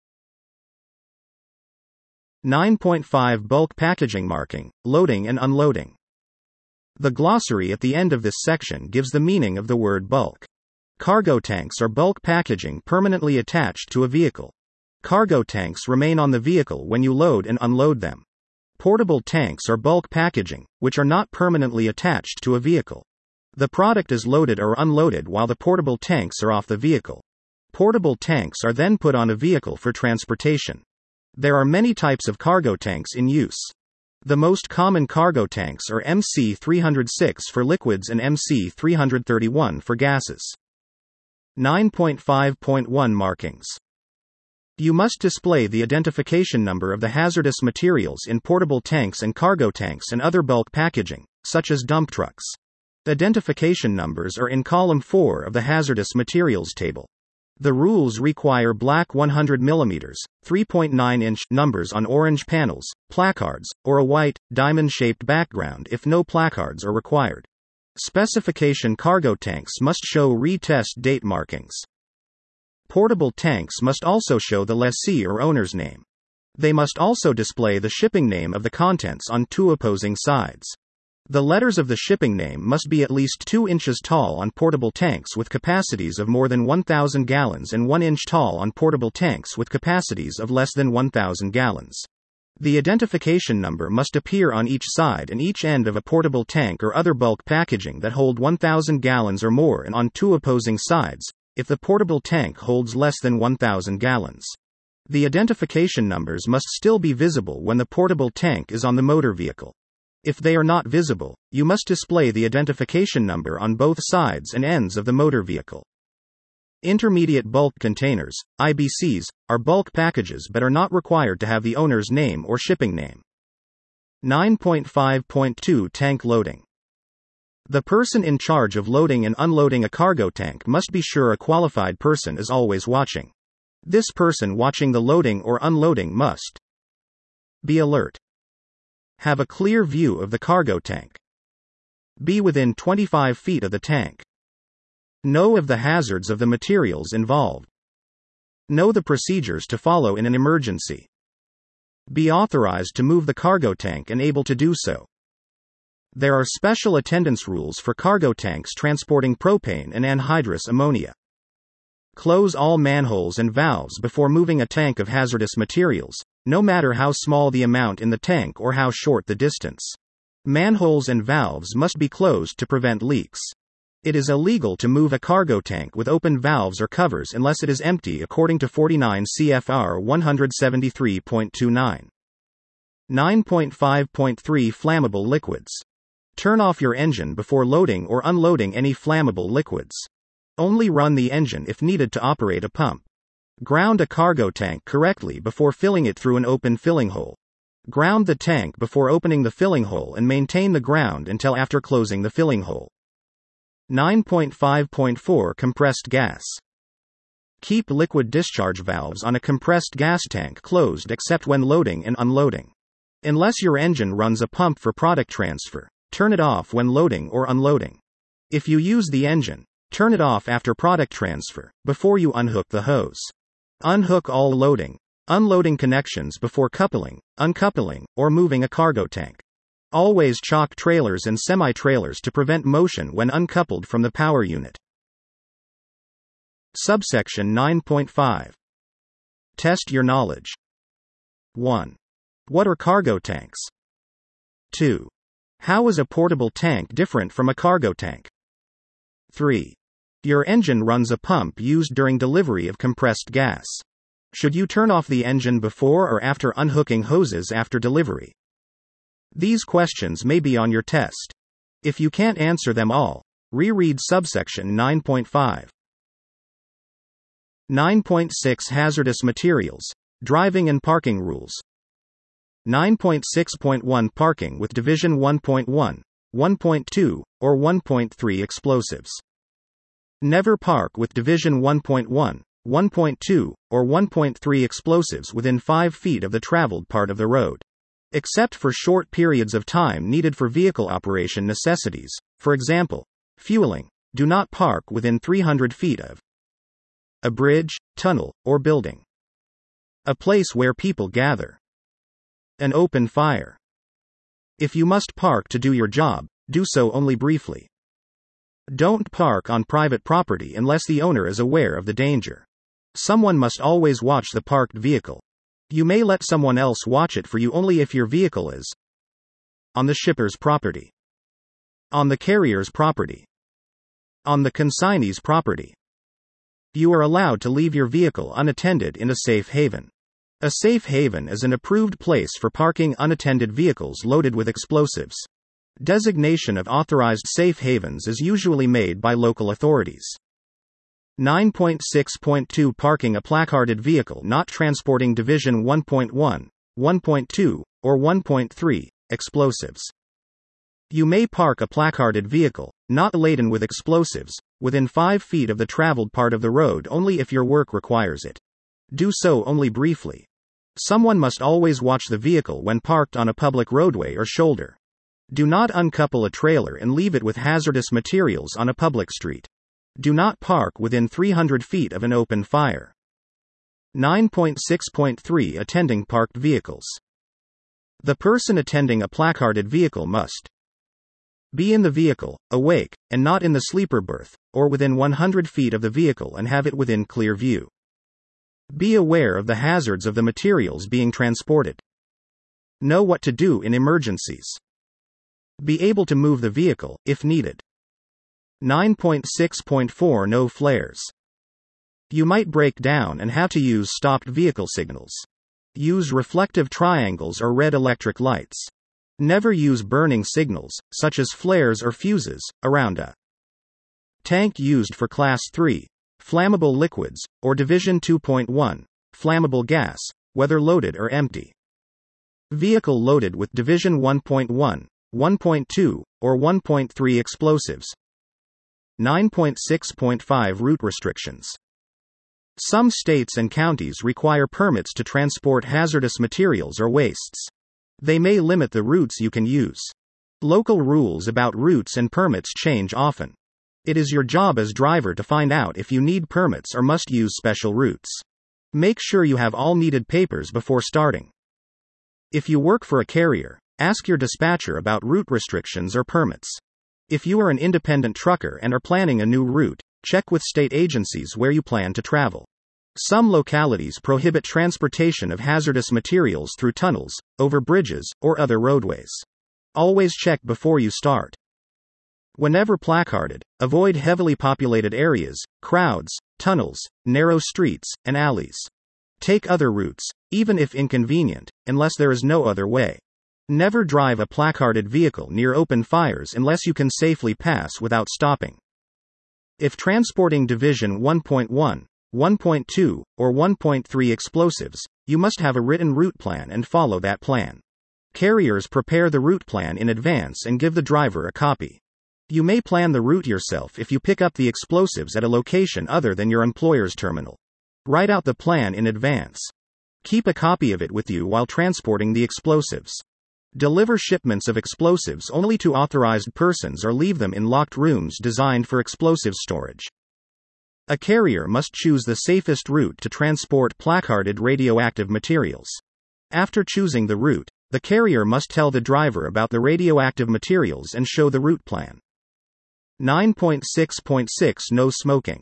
nine point five Bulk packaging marking, loading and unloading. The glossary at the end of this section gives the meaning of the word bulk. Cargo tanks are bulk packaging permanently attached to a vehicle. Cargo tanks remain on the vehicle when you load and unload them. Portable tanks are bulk packaging, which are not permanently attached to a vehicle. The product is loaded or unloaded while the portable tanks are off the vehicle. Portable tanks are then put on a vehicle for transportation. There are many types of cargo tanks in use. The most common cargo tanks are M C three oh six for liquids and M C three thirty-one for gases. nine point five point one Markings. You must display the identification number of the hazardous materials in portable tanks and cargo tanks and other bulk packaging, such as dump trucks. Identification numbers are in column four of the hazardous materials table. The rules require black one hundred millimeter, three point nine inch numbers on orange panels, placards, or a white, diamond-shaped background if no placards are required. Specification cargo tanks must show retest date markings. Portable tanks must also show the lessee or owner's name. They must also display the shipping name of the contents on two opposing sides. The letters of the shipping name must be at least two inches tall on portable tanks with capacities of more than one thousand gallons and one inch tall on portable tanks with capacities of less than one thousand gallons. The identification number must appear on each side and each end of a portable tank or other bulk packaging that hold one thousand gallons or more and on two opposing sides, if the portable tank holds less than one thousand gallons. The identification numbers must still be visible when the portable tank is on the motor vehicle. If they are not visible, you must display the identification number on both sides and ends of the motor vehicle. Intermediate bulk containers, I B Cs, are bulk packages but are not required to have the owner's name or shipping name. nine point five point two Tank loading. The person in charge of loading and unloading a cargo tank must be sure a qualified person is always watching. This person watching the loading or unloading must be alert, have a clear view of the cargo tank, be within twenty-five feet of the tank, know of the hazards of the materials involved, know the procedures to follow in an emergency, be authorized to move the cargo tank and able to do so. There are special attendance rules for cargo tanks transporting propane and anhydrous ammonia. Close all manholes and valves before moving a tank of hazardous materials, no matter how small the amount in the tank or how short the distance. Manholes and valves must be closed to prevent leaks. It is illegal to move a cargo tank with open valves or covers unless it is empty according to forty-nine C F R one seventy-three point two nine. nine point five point three Flammable liquids. Turn off your engine before loading or unloading any flammable liquids. Only run the engine if needed to operate a pump. Ground a cargo tank correctly before filling it through an open filling hole. Ground the tank before opening the filling hole and maintain the ground until after closing the filling hole. nine point five point four Compressed gas. Keep liquid discharge valves on a compressed gas tank closed except when loading and unloading. Unless your engine runs a pump for product transfer, turn it off when loading or unloading. If you use the engine, turn it off after product transfer, before you unhook the hose. Unhook all loading, unloading connections before coupling, uncoupling, or moving a cargo tank. Always chock trailers and semi-trailers to prevent motion when uncoupled from the power unit. Subsection nine point five. Test your knowledge. one. What are cargo tanks? two. How is a portable tank different from a cargo tank? three. Your engine runs a pump used during delivery of compressed gas. Should you turn off the engine before or after unhooking hoses after delivery? These questions may be on your test. If you can't answer them all, reread subsection nine point five. nine point six Hazardous materials, driving and parking rules. nine point six point one Parking with Division one point one, one point two, or one point three explosives. Never park with Division one point one, one point two, or one point three explosives within five feet of the traveled part of the road. Except for short periods of time needed for vehicle operation necessities, for example, fueling, do not park within three hundred feet of a bridge, tunnel, or building. A place where people gather. An open fire. If you must park to do your job, do so only briefly. Don't park on private property unless the owner is aware of the danger. Someone must always watch the parked vehicle. You may let someone else watch it for you only if your vehicle is on the shipper's property, on the carrier's property, on the consignee's property. You are allowed to leave your vehicle unattended in a safe haven. A safe haven is an approved place for parking unattended vehicles loaded with explosives. Designation of authorized safe havens is usually made by local authorities. nine point six point two Parking a placarded vehicle not transporting Division one point one, one point two, or one point three, explosives. You may park a placarded vehicle, not laden with explosives, within five feet of the traveled part of the road only if your work requires it. Do so only briefly. Someone must always watch the vehicle when parked on a public roadway or shoulder. Do not uncouple a trailer and leave it with hazardous materials on a public street. Do not park within three hundred feet of an open fire. nine point six point three Attending parked vehicles. The person attending a placarded vehicle must be in the vehicle, awake, and not in the sleeper berth, or within one hundred feet of the vehicle and have it within clear view. Be aware of the hazards of the materials being transported. Know what to do in emergencies. Be able to move the vehicle, if needed. nine point six point four No flares. You might break down and have to use stopped vehicle signals. Use reflective triangles or red electric lights. Never use burning signals, such as flares or fuses, around a tank used for Class three, flammable liquids, or Division two point one, flammable gas, whether loaded or empty. Vehicle loaded with Division one point one, one point two, or one point three explosives. nine point six point five Route restrictions. Some states and counties require permits to transport hazardous materials or wastes. They may limit the routes you can use. Local rules about routes and permits change often. It is your job as driver to find out if you need permits or must use special routes. Make sure you have all needed papers before starting. If you work for a carrier, ask your dispatcher about route restrictions or permits. If you are an independent trucker and are planning a new route, check with state agencies where you plan to travel. Some localities prohibit transportation of hazardous materials through tunnels, over bridges, or other roadways. Always check before you start. Whenever placarded, avoid heavily populated areas, crowds, tunnels, narrow streets, and alleys. Take other routes, even if inconvenient, unless there is no other way. Never drive a placarded vehicle near open fires unless you can safely pass without stopping. If transporting Division one point one, one point two, or one point three explosives, you must have a written route plan and follow that plan. Carriers prepare the route plan in advance and give the driver a copy. You may plan the route yourself if you pick up the explosives at a location other than your employer's terminal. Write out the plan in advance. Keep a copy of it with you while transporting the explosives. Deliver shipments of explosives only to authorized persons or leave them in locked rooms designed for explosive storage. A carrier must choose the safest route to transport placarded radioactive materials. After choosing the route, the carrier must tell the driver about the radioactive materials and show the route plan. nine point six point six No smoking.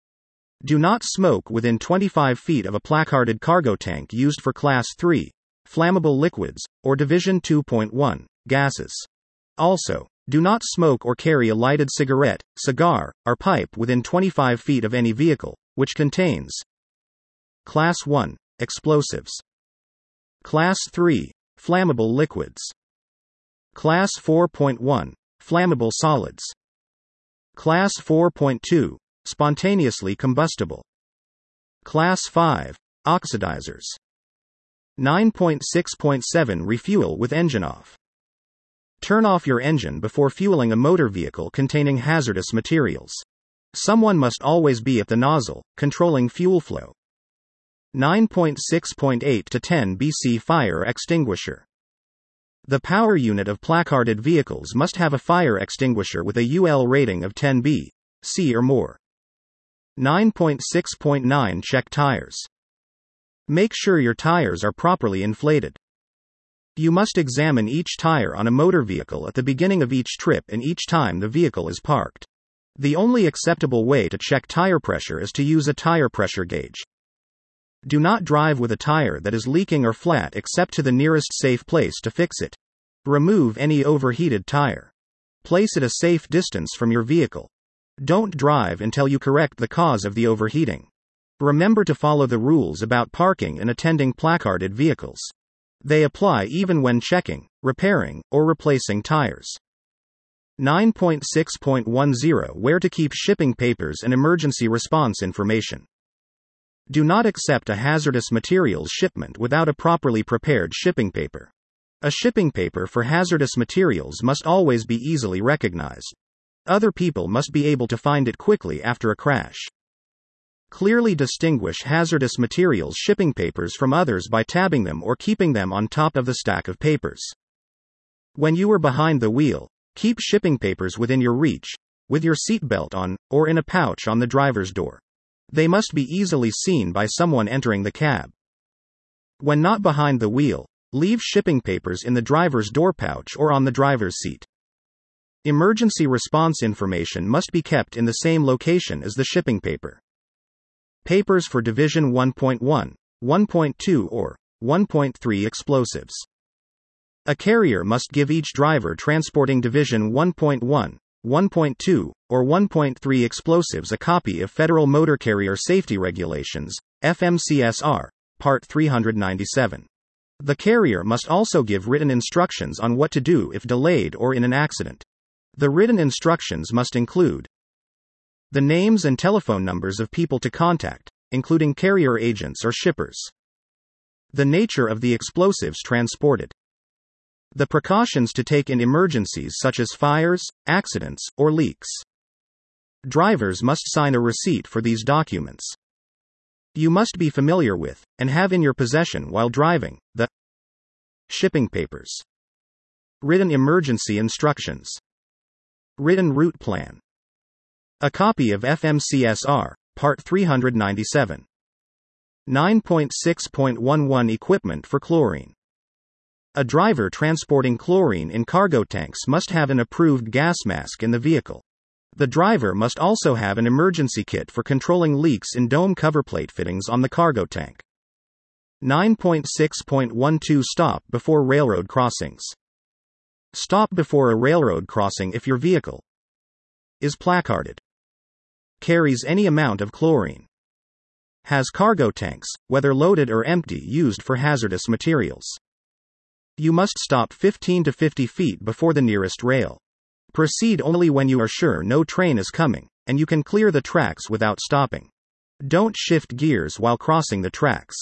Do not smoke within twenty-five feet of a placarded cargo tank used for Class three, flammable liquids, or Division two point one, gases. Also, do not smoke or carry a lighted cigarette, cigar, or pipe within twenty-five feet of any vehicle, which contains Class one, explosives. Class three, flammable liquids. Class four point one, flammable solids. Class four point two, spontaneously combustible. Class five, oxidizers. nine point six point seven Refuel with engine off. Turn off your engine before fueling a motor vehicle containing hazardous materials. Someone must always be at the nozzle, controlling fuel flow. nine point six point eight to ten B C Fire extinguisher. The power unit of placarded vehicles must have a fire extinguisher with a U L rating of ten B C or more. nine point six point nine Check tires. Make sure your tires are properly inflated. You must examine each tire on a motor vehicle at the beginning of each trip and each time the vehicle is parked. The only acceptable way to check tire pressure is to use a tire pressure gauge. Do not drive with a tire that is leaking or flat except to the nearest safe place to fix it. Remove any overheated tire. Place it a safe distance from your vehicle. Don't drive until you correct the cause of the overheating. Remember to follow the rules about parking and attending placarded vehicles. They apply even when checking, repairing, or replacing tires. nine point six point ten Where to keep shipping papers and emergency response information. Do not accept a hazardous materials shipment without a properly prepared shipping paper. A shipping paper for hazardous materials must always be easily recognized. Other people must be able to find it quickly after a crash. Clearly distinguish hazardous materials shipping papers from others by tabbing them or keeping them on top of the stack of papers. When you are behind the wheel, keep shipping papers within your reach, with your seatbelt on, or in a pouch on the driver's door. They must be easily seen by someone entering the cab. When not behind the wheel, leave shipping papers in the driver's door pouch or on the driver's seat. Emergency response information must be kept in the same location as the shipping paper. Papers for Division one point one, one point two or one point three explosives. A carrier must give each driver transporting Division one point one, one point two, or one point three explosives a copy of Federal Motor Carrier Safety Regulations, F M C S R, Part three ninety-seven. The carrier must also give written instructions on what to do if delayed or in an accident. The written instructions must include the names and telephone numbers of people to contact, including carrier agents or shippers, the nature of the explosives transported, the precautions to take in emergencies such as fires, accidents, or leaks. Drivers must sign a receipt for these documents. You must be familiar with, and have in your possession while driving, the shipping papers, written emergency instructions, written route plan, a copy of F M C S R, Part three ninety-seven. nine point six point eleven Equipment for chlorine. A driver transporting chlorine in cargo tanks must have an approved gas mask in the vehicle. The driver must also have an emergency kit for controlling leaks in dome coverplate fittings on the cargo tank. nine point six point twelve Stop before railroad crossings. Stop before a railroad crossing if your vehicle is placarded, carries any amount of chlorine, has cargo tanks, whether loaded or empty, used for hazardous materials. You must stop fifteen to fifty feet before the nearest rail. Proceed only when you are sure no train is coming, and you can clear the tracks without stopping. Don't shift gears while crossing the tracks.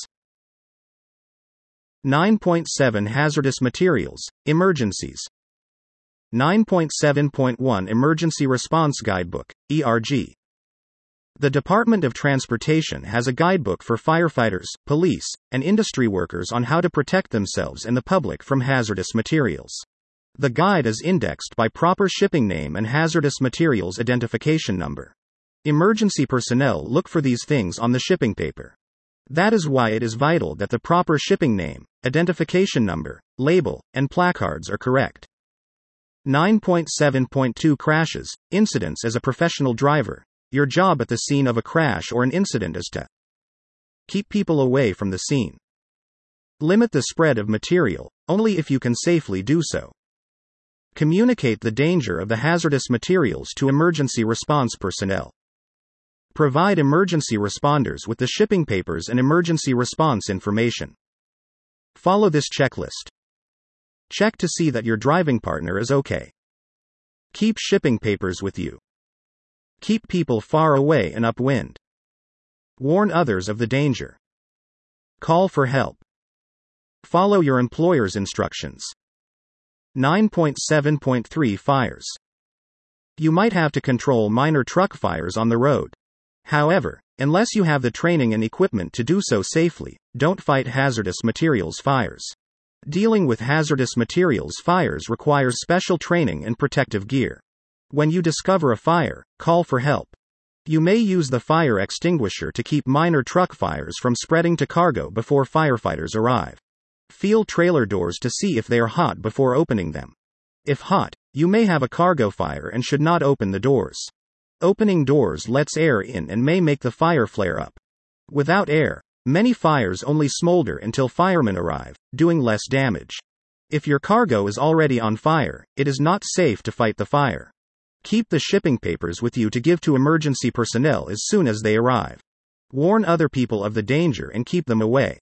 nine point seven Hazardous Materials, Emergencies. nine point seven point one Emergency Response Guidebook, E R G. The Department of Transportation has a guidebook for firefighters, police, and industry workers on how to protect themselves and the public from hazardous materials. The guide is indexed by proper shipping name and hazardous materials identification number. Emergency personnel look for these things on the shipping paper. That is why it is vital that the proper shipping name, identification number, label, and placards are correct. nine point seven point two Crashes, Incidents. As a professional driver, your job at the scene of a crash or an incident is to keep people away from the scene. Limit the spread of material, only if you can safely do so. Communicate the danger of the hazardous materials to emergency response personnel. Provide emergency responders with the shipping papers and emergency response information. Follow this checklist. Check to see that your driving partner is okay. Keep shipping papers with you. Keep people far away and upwind. Warn others of the danger. Call for help. Follow your employer's instructions. nine point seven point three Fires. You might have to control minor truck fires on the road. However, unless you have the training and equipment to do so safely, don't fight hazardous materials fires. Dealing with hazardous materials fires requires special training and protective gear. When you discover a fire, call for help. You may use the fire extinguisher to keep minor truck fires from spreading to cargo before firefighters arrive. Feel trailer doors to see if they are hot before opening them. If hot, you may have a cargo fire and should not open the doors. Opening doors lets air in and may make the fire flare up. Without air, Many fires only smolder until firemen arrive, doing less damage. If your cargo is already on fire, it is not safe to fight the fire. Keep the shipping papers with you to give to emergency personnel as soon as they arrive. Warn other people of the danger and keep them away.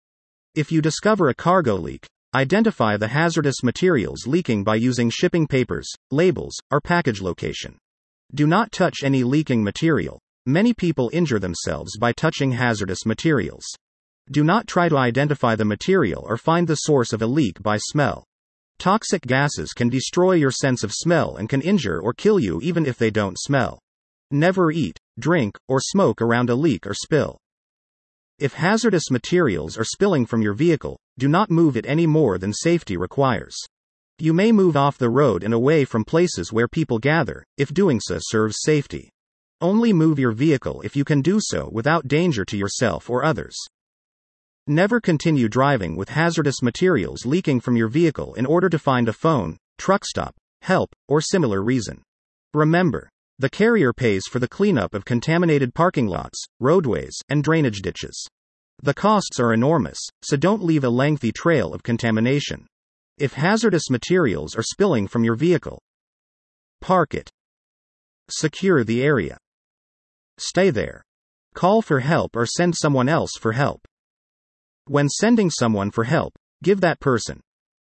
If you discover a cargo leak, identify the hazardous materials leaking by using shipping papers, labels, or package location. Do not touch any leaking material. Many people injure themselves by touching hazardous materials. Do not try to identify the material or find the source of a leak by smell. Toxic gases can destroy your sense of smell and can injure or kill you even if they don't smell. Never eat, drink, or smoke around a leak or spill. If hazardous materials are spilling from your vehicle, do not move it any more than safety requires. You may move off the road and away from places where people gather, if doing so serves safety. Only move your vehicle if you can do so without danger to yourself or others. Never continue driving with hazardous materials leaking from your vehicle in order to find a phone, truck stop, help, or similar reason. Remember, the carrier pays for the cleanup of contaminated parking lots, roadways, and drainage ditches. The costs are enormous, so don't leave a lengthy trail of contamination. If hazardous materials are spilling from your vehicle, park it. Secure the area. Stay there. Call for help or send someone else for help. When sending someone for help, give that person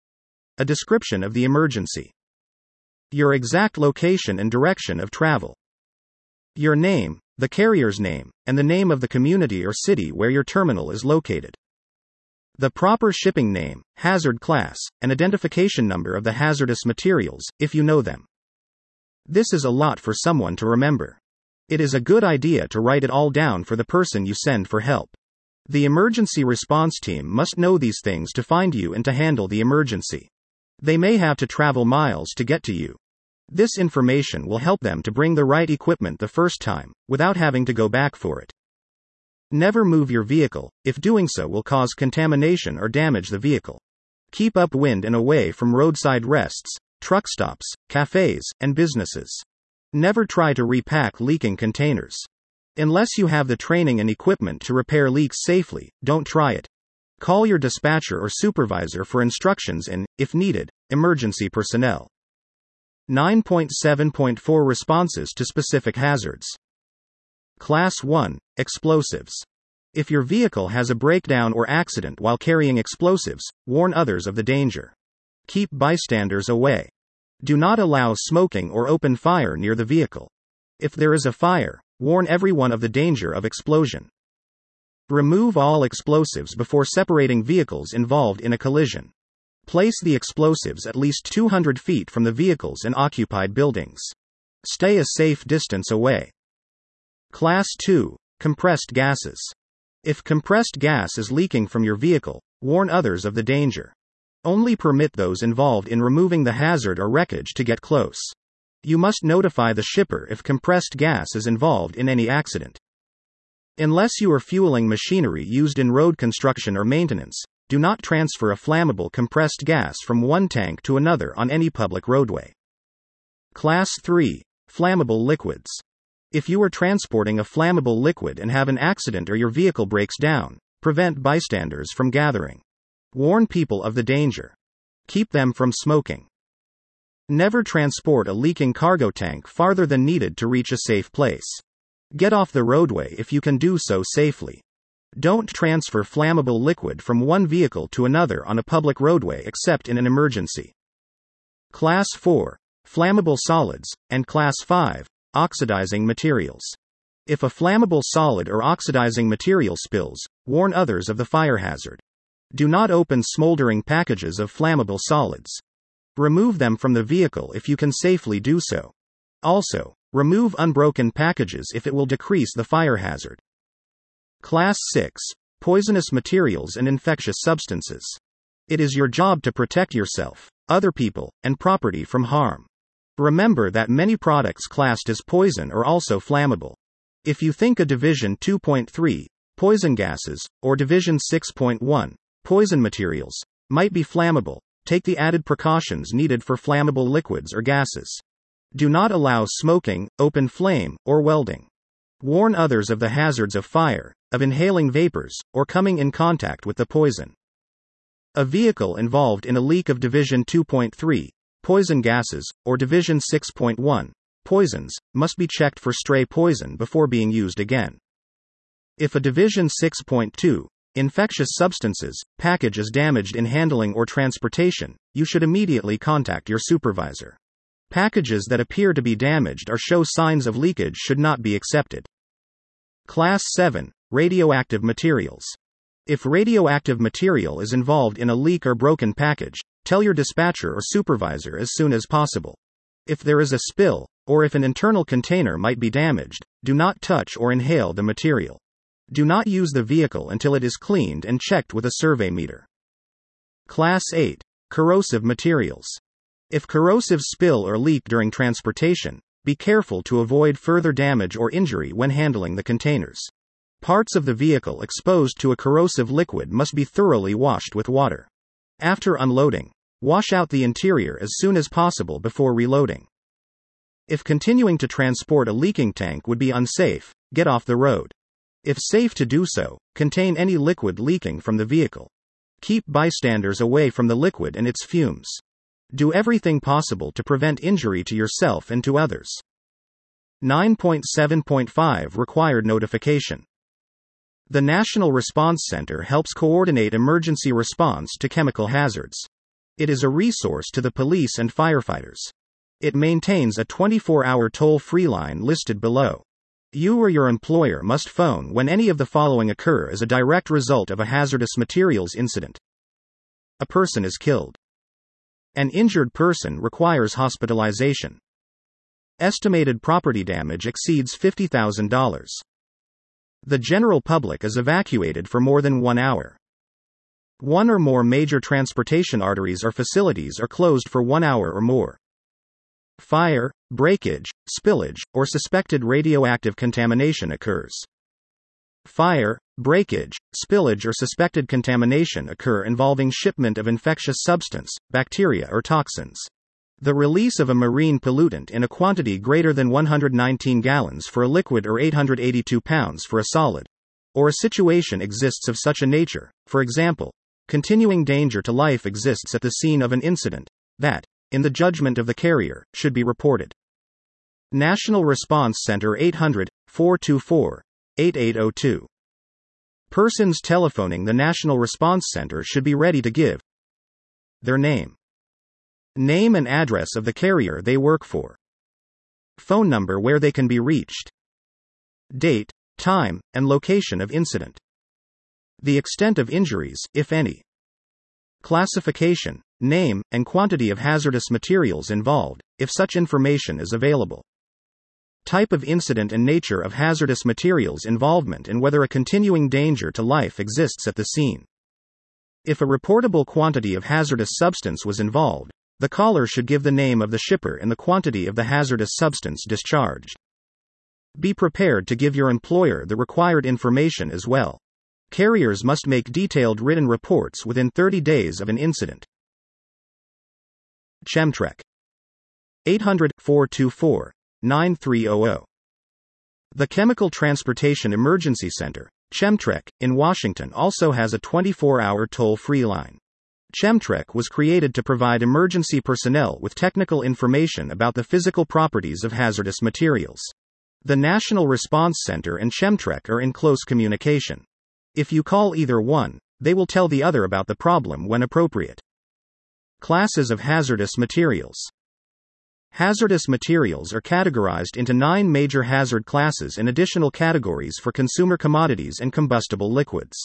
a description of the emergency, your exact location and direction of travel, your name, the carrier's name, and the name of the community or city where your terminal is located, the proper shipping name, hazard class, and identification number of the hazardous materials, if you know them. This is a lot for someone to remember. It is a good idea to write it all down for the person you send for help. The emergency response team must know these things to find you and to handle the emergency. They may have to travel miles to get to you. This information will help them to bring the right equipment the first time, without having to go back for it. Never move your vehicle, if doing so will cause contamination or damage the vehicle. Keep upwind and away from roadside rests, truck stops, cafes, and businesses. Never try to repack leaking containers. Unless you have the training and equipment to repair leaks safely, don't try it. Call your dispatcher or supervisor for instructions and, if needed, emergency personnel. nine point seven point four Responses to specific hazards. Class one, Explosives. If your vehicle has a breakdown or accident while carrying explosives, warn others of the danger. Keep bystanders away. Do not allow smoking or open fire near the vehicle. If there is a fire, warn everyone of the danger of explosion. Remove all explosives before separating vehicles involved in a collision. Place the explosives at least two hundred feet from the vehicles in occupied buildings. Stay a safe distance away. Class two, Compressed gases. If compressed gas is leaking from your vehicle, warn others of the danger. Only permit those involved in removing the hazard or wreckage to get close. You must notify the shipper if compressed gas is involved in any accident. Unless you are fueling machinery used in road construction or maintenance, do not transfer a flammable compressed gas from one tank to another on any public roadway. Class three, Flammable liquids. If you are transporting a flammable liquid and have an accident or your vehicle breaks down, prevent bystanders from gathering. Warn people of the danger. Keep them from smoking. Never transport a leaking cargo tank farther than needed to reach a safe place. Get off the roadway if you can do so safely. Don't transfer flammable liquid from one vehicle to another on a public roadway except in an emergency. Class four, Flammable solids, and Class five, Oxidizing materials. If a flammable solid or oxidizing material spills, warn others of the fire hazard. Do not open smoldering packages of flammable solids. Remove them from the vehicle if you can safely do so. Also, remove unbroken packages if it will decrease the fire hazard. Class six, Poisonous materials and infectious substances. It is your job to protect yourself, other people, and property from harm. Remember that many products classed as poison are also flammable. If you think a Division two point three, poison gases, or Division six point one, poison materials, might be flammable, take the added precautions needed for flammable liquids or gases. Do not allow smoking, open flame, or welding. Warn others of the hazards of fire, of inhaling vapors, or coming in contact with the poison. A vehicle involved in a leak of Division two point three, poison gases, or Division six point one, poisons, must be checked for stray poison before being used again. If a Division six point two, infectious substances, package is damaged in handling or transportation, you should immediately contact your supervisor. Packages that appear to be damaged or show signs of leakage should not be accepted. Class seven, radioactive materials. If radioactive material is involved in a leak or broken package, tell your dispatcher or supervisor as soon as possible. If there is a spill, or if an internal container might be damaged, do not touch or inhale the material. Do not use the vehicle until it is cleaned and checked with a survey meter. Class eight, corrosive materials. If corrosives spill or leak during transportation, be careful to avoid further damage or injury when handling the containers. Parts of the vehicle exposed to a corrosive liquid must be thoroughly washed with water. After unloading, wash out the interior as soon as possible before reloading. If continuing to transport a leaking tank would be unsafe, get off the road. If safe to do so, contain any liquid leaking from the vehicle. Keep bystanders away from the liquid and its fumes. Do everything possible to prevent injury to yourself and to others. nine point seven point five Required notification. The National Response Center helps coordinate emergency response to chemical hazards. It is a resource to the police and firefighters. It maintains a twenty-four hour toll-free line listed below. You or your employer must phone when any of the following occur as a direct result of a hazardous materials incident. A person is killed. An injured person requires hospitalization. Estimated property damage exceeds fifty thousand dollars. The general public is evacuated for more than one hour. One or more major transportation arteries or facilities are closed for one hour or more. Fire, breakage, spillage, or suspected radioactive contamination occurs. Fire, breakage, spillage or suspected contamination occur involving shipment of infectious substance, bacteria or toxins. The release of a marine pollutant in a quantity greater than one hundred nineteen gallons for a liquid or eight hundred eighty-two pounds for a solid. Or a situation exists of such a nature, for example, continuing danger to life exists at the scene of an incident, that, in the judgment of the carrier, should be reported. National Response Center eight hundred, four two four, eight eight zero two. Persons telephoning the National Response Center should be ready to give their name, name and address of the carrier they work for, phone number where they can be reached, date, time, and location of incident, the extent of injuries, if any, classification, name, and quantity of hazardous materials involved, if such information is available, type of incident and nature of hazardous materials involvement and whether a continuing danger to life exists at the scene. If a reportable quantity of hazardous substance was involved, the caller should give the name of the shipper and the quantity of the hazardous substance discharged. Be prepared to give your employer the required information as well. Carriers must make detailed written reports within thirty days of an incident. Chemtrec. eight hundred, four two four, nine three zero zero. The Chemical Transportation Emergency Center, Chemtrec, in Washington also has a twenty-four hour toll-free line. Chemtrec was created to provide emergency personnel with technical information about the physical properties of hazardous materials. The National Response Center and Chemtrec are in close communication. If you call either one, they will tell the other about the problem when appropriate. Classes of hazardous materials. Hazardous materials are categorized into nine major hazard classes and additional categories for consumer commodities and combustible liquids.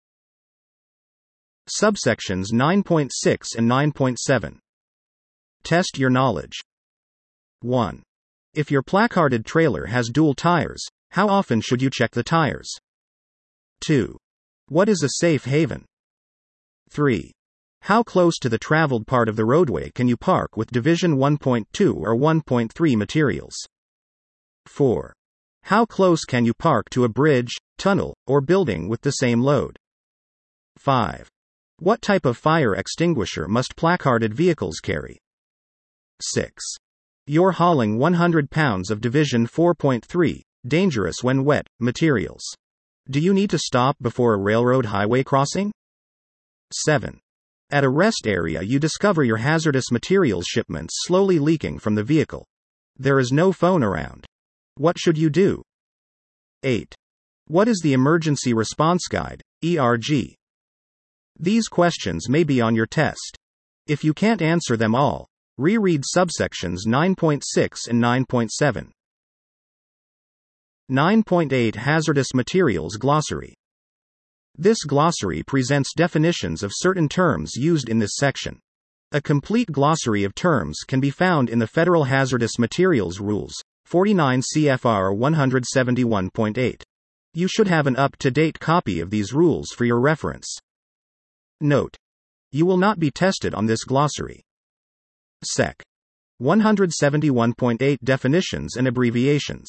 Subsections nine point six and nine point seven. Test your knowledge. one. If your placarded trailer has dual tires, how often should you check the tires? two. What is a safe haven? three. How close to the traveled part of the roadway can you park with Division one point two or one point three materials? four. How close can you park to a bridge, tunnel, or building with the same load? five. What type of fire extinguisher must placarded vehicles carry? six. You're hauling one hundred pounds of Division four point three. Dangerous when wet, materials. Do you need to stop before a railroad highway crossing? seven. At a rest area, you discover your hazardous materials shipments slowly leaking from the vehicle. There is no phone around. What should you do? eight. What is the Emergency Response Guide, E R G? These questions may be on your test. If you can't answer them all, reread subsections nine point six and nine point seven. nine point eight Hazardous Materials Glossary. This glossary presents definitions of certain terms used in this section. A complete glossary of terms can be found in the Federal Hazardous Materials Rules, forty-nine C F R one seventy-one point eight. You should have an up-to-date copy of these rules for your reference. Note: you will not be tested on this glossary. Sec. one seventy-one point eight Definitions and Abbreviations.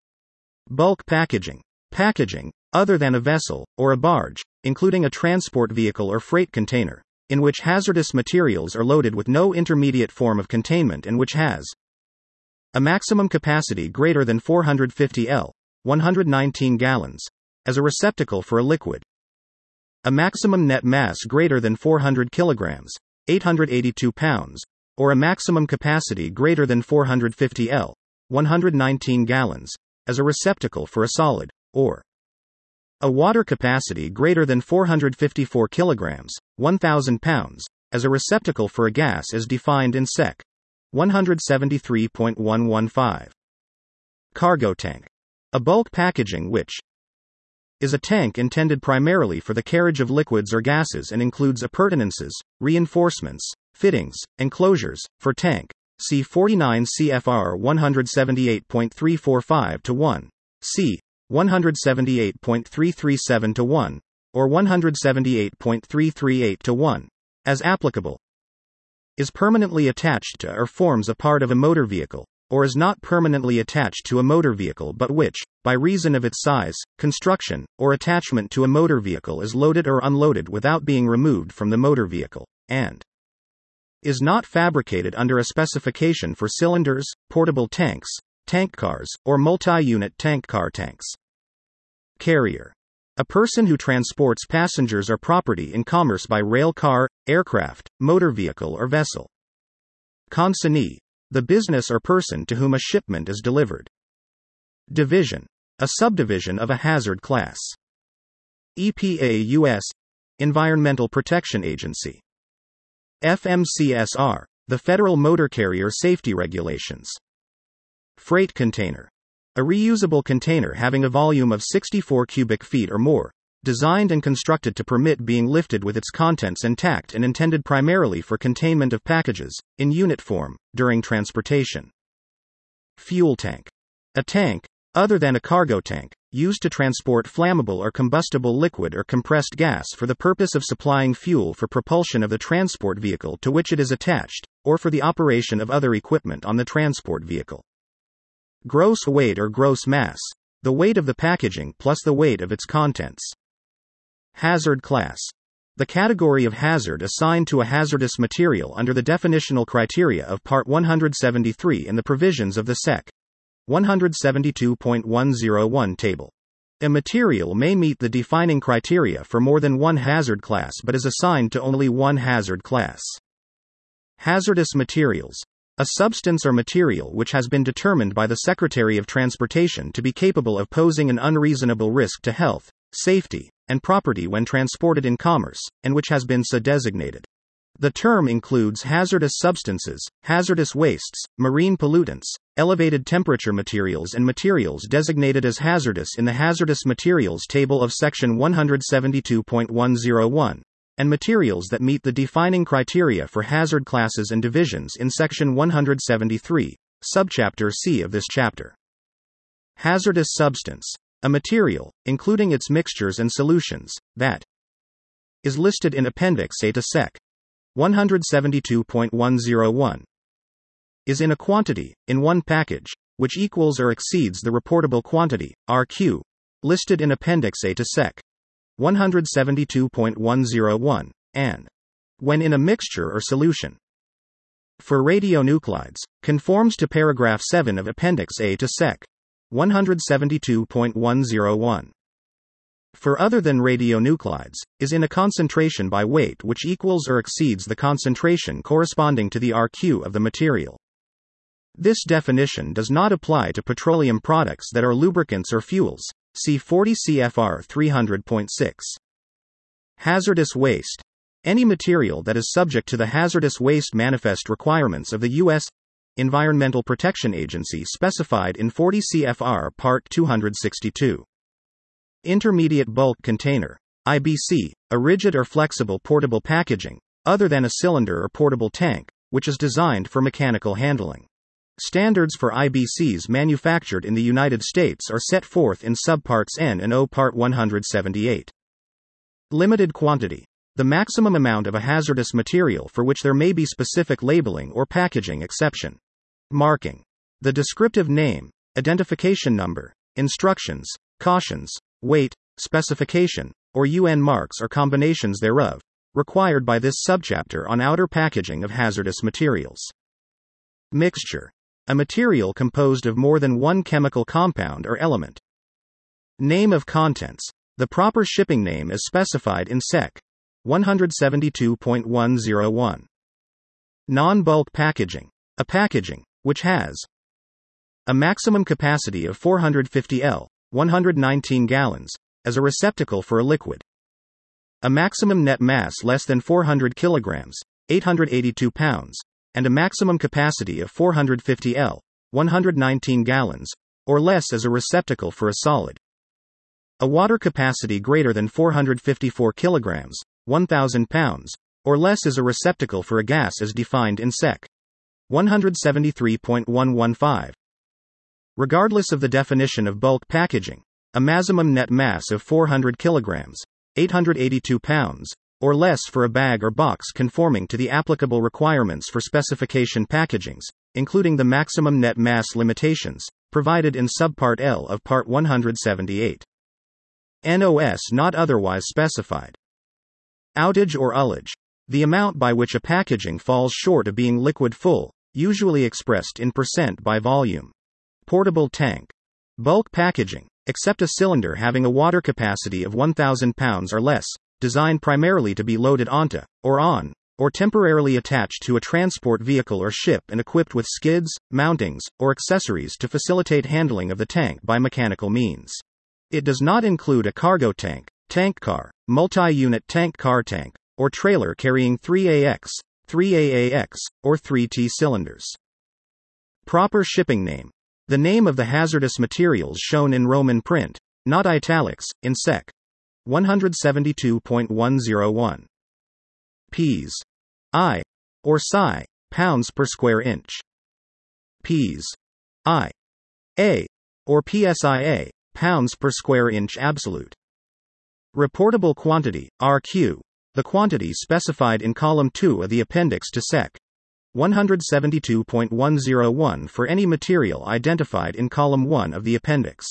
Bulk packaging. Packaging, other than a vessel, or a barge, including a transport vehicle or freight container, in which hazardous materials are loaded with no intermediate form of containment and which has a maximum capacity greater than four hundred fifty liters, one hundred nineteen gallons, as a receptacle for a liquid. A maximum net mass greater than four hundred kilograms, eight hundred eighty-two pounds, or a maximum capacity greater than four hundred fifty liters, one hundred nineteen gallons, as a receptacle for a solid, or a water capacity greater than four hundred fifty-four kilograms, one thousand pounds, as a receptacle for a gas as defined in Sec. one seventy-three point one fifteen. Cargo tank. A bulk packaging which is a tank intended primarily for the carriage of liquids or gases and includes appurtenances, reinforcements, fittings, and closures. For tank, see forty-nine C F R one seventy-eight point three forty-five to one, c. one seventy-eight point three thirty-seven to one, or one seventy-eight point three thirty-eight to one, as applicable. Is permanently attached to or forms a part of a motor vehicle, or is not permanently attached to a motor vehicle but which, by reason of its size, construction, or attachment to a motor vehicle is loaded or unloaded without being removed from the motor vehicle, and is not fabricated under a specification for cylinders, portable tanks, tank cars, or multi-unit tank car tanks. Carrier. A person who transports passengers or property in commerce by rail car, aircraft, motor vehicle or vessel. Consignee. The business or person to whom a shipment is delivered. Division. A subdivision of a hazard class. E P A U S. Environmental Protection Agency. F M C S R. The Federal Motor Carrier Safety Regulations. Freight container. A reusable container having a volume of sixty-four cubic feet or more, designed and constructed to permit being lifted with its contents intact and intended primarily for containment of packages, in unit form, during transportation. Fuel tank. A tank, other than a cargo tank, used to transport flammable or combustible liquid or compressed gas for the purpose of supplying fuel for propulsion of the transport vehicle to which it is attached, or for the operation of other equipment on the transport vehicle. Gross weight or gross mass. The weight of the packaging plus the weight of its contents. Hazard class. The category of hazard assigned to a hazardous material under the definitional criteria of Part one seventy-three in the provisions of the Sec. one seventy-two point one oh one table. A material may meet the defining criteria for more than one hazard class but is assigned to only one hazard class. Hazardous materials. A substance or material which has been determined by the Secretary of Transportation to be capable of posing an unreasonable risk to health, safety, and property when transported in commerce, and which has been so designated. The term includes hazardous substances, hazardous wastes, marine pollutants, elevated temperature materials and materials designated as hazardous in the Hazardous Materials Table of Section one seventy-two point one oh one, and materials that meet the defining criteria for hazard classes and divisions in Section one seventy-three, subchapter C of this chapter. Hazardous substance. A material, including its mixtures and solutions, that is listed in Appendix A to Sec. one seventy-two point one oh one, is in a quantity, in one package, which equals or exceeds the reportable quantity, R Q, listed in Appendix A to Sec. one seventy-two point one oh one, and when in a mixture or solution. For radionuclides, conforms to paragraph seven of Appendix A to Sec. one seventy-two point one zero one. For other than radionuclides, is in a concentration by weight which equals or exceeds the concentration corresponding to the R Q of the material. This definition does not apply to petroleum products that are lubricants or fuels. See forty C F R three hundred point six. Hazardous waste. Any material that is subject to the Hazardous Waste Manifest requirements of the U S Environmental Protection Agency specified in forty C F R Part two sixty-two. Intermediate bulk container, I B C, a rigid or flexible portable packaging, other than a cylinder or portable tank, which is designed for mechanical handling. Standards for I B Cs manufactured in the United States are set forth in Subparts N and O Part one seventy-eight. Limited quantity. The maximum amount of a hazardous material for which there may be specific labeling or packaging exception. Marking. The descriptive name, identification number, instructions, cautions, weight, specification, or U N marks or combinations thereof, required by this subchapter on outer packaging of hazardous materials. Mixture. A material composed of more than one chemical compound or element. Name of contents. The proper shipping name is specified in Sec. one seventy-two point one zero one. Non-bulk packaging. A packaging, which has a maximum capacity of four hundred fifty liters, one hundred nineteen gallons, as a receptacle for a liquid. A maximum net mass less than four hundred kilograms, eight hundred eighty-two pounds, and a maximum capacity of four hundred fifty liters, one hundred nineteen gallons, or less as a receptacle for a solid. A water capacity greater than four hundred fifty-four kilograms, one thousand pounds, or less as a receptacle for a gas as defined in Sec. one seventy-three point one one five. Regardless of the definition of bulk packaging, a maximum net mass of four hundred kilograms, eight hundred eighty-two pounds, or less for a bag or box conforming to the applicable requirements for specification packagings, including the maximum net mass limitations, provided in Subpart L of Part one seventy-eight. N O S not otherwise specified. Outage or ullage. The amount by which a packaging falls short of being liquid full, usually expressed in percent by volume. Portable tank. Bulk packaging, except a cylinder having a water capacity of one thousand pounds or less, designed primarily to be loaded onto, or on, or temporarily attached to a transport vehicle or ship and equipped with skids, mountings, or accessories to facilitate handling of the tank by mechanical means. It does not include a cargo tank, tank car, multi-unit tank car tank, or trailer carrying three A X, three A A X, or three T cylinders. Proper shipping name. The name of the hazardous materials shown in Roman print, not italics, in Sec. one seventy-two point one zero one. Ps. I. Or psi, pounds per square inch. Ps. I. A. Or P S I A, pounds per square inch absolute. Reportable quantity, R Q, the quantity specified in column two of the appendix to Sec. one seventy-two point one zero one for any material identified in column one of the appendix.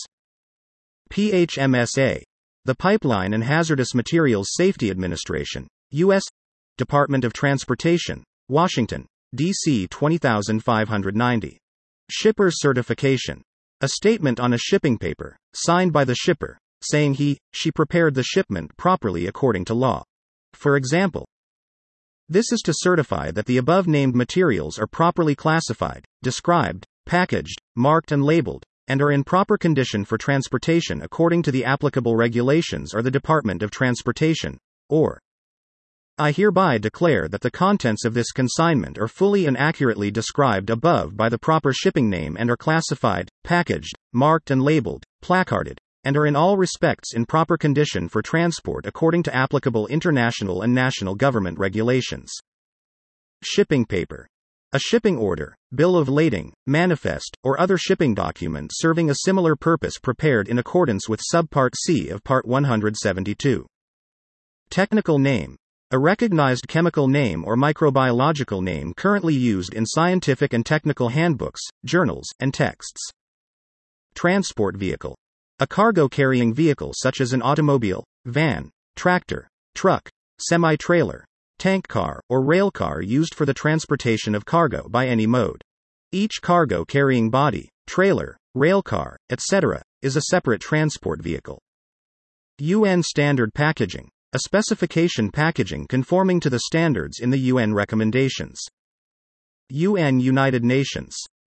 P H M S A, the Pipeline and Hazardous Materials Safety Administration, U S Department of Transportation, Washington, D C twenty-five ninety. Shipper's certification. A statement on a shipping paper, signed by the shipper, saying he, she prepared the shipment properly according to law. For example, this is to certify that the above-named materials are properly classified, described, packaged, marked and labeled, and are in proper condition for transportation according to the applicable regulations or the Department of Transportation, or I hereby declare that the contents of this consignment are fully and accurately described above by the proper shipping name and are classified, packaged, marked and labeled, placarded, and are in all respects in proper condition for transport according to applicable international and national government regulations. Shipping paper. A shipping order, bill of lading, manifest, or other shipping document serving a similar purpose prepared in accordance with Subpart C of Part one seventy-two. Technical name. A recognized chemical name or microbiological name currently used in scientific and technical handbooks, journals, and texts. Transport vehicle. A cargo-carrying vehicle such as an automobile, van, tractor, truck, semi-trailer, tank car, or rail car used for the transportation of cargo by any mode. Each cargo-carrying body, trailer, railcar, et cetera, is a separate transport vehicle. U N Standard Packaging, a specification packaging conforming to the standards in the U N recommendations. U N United Nations.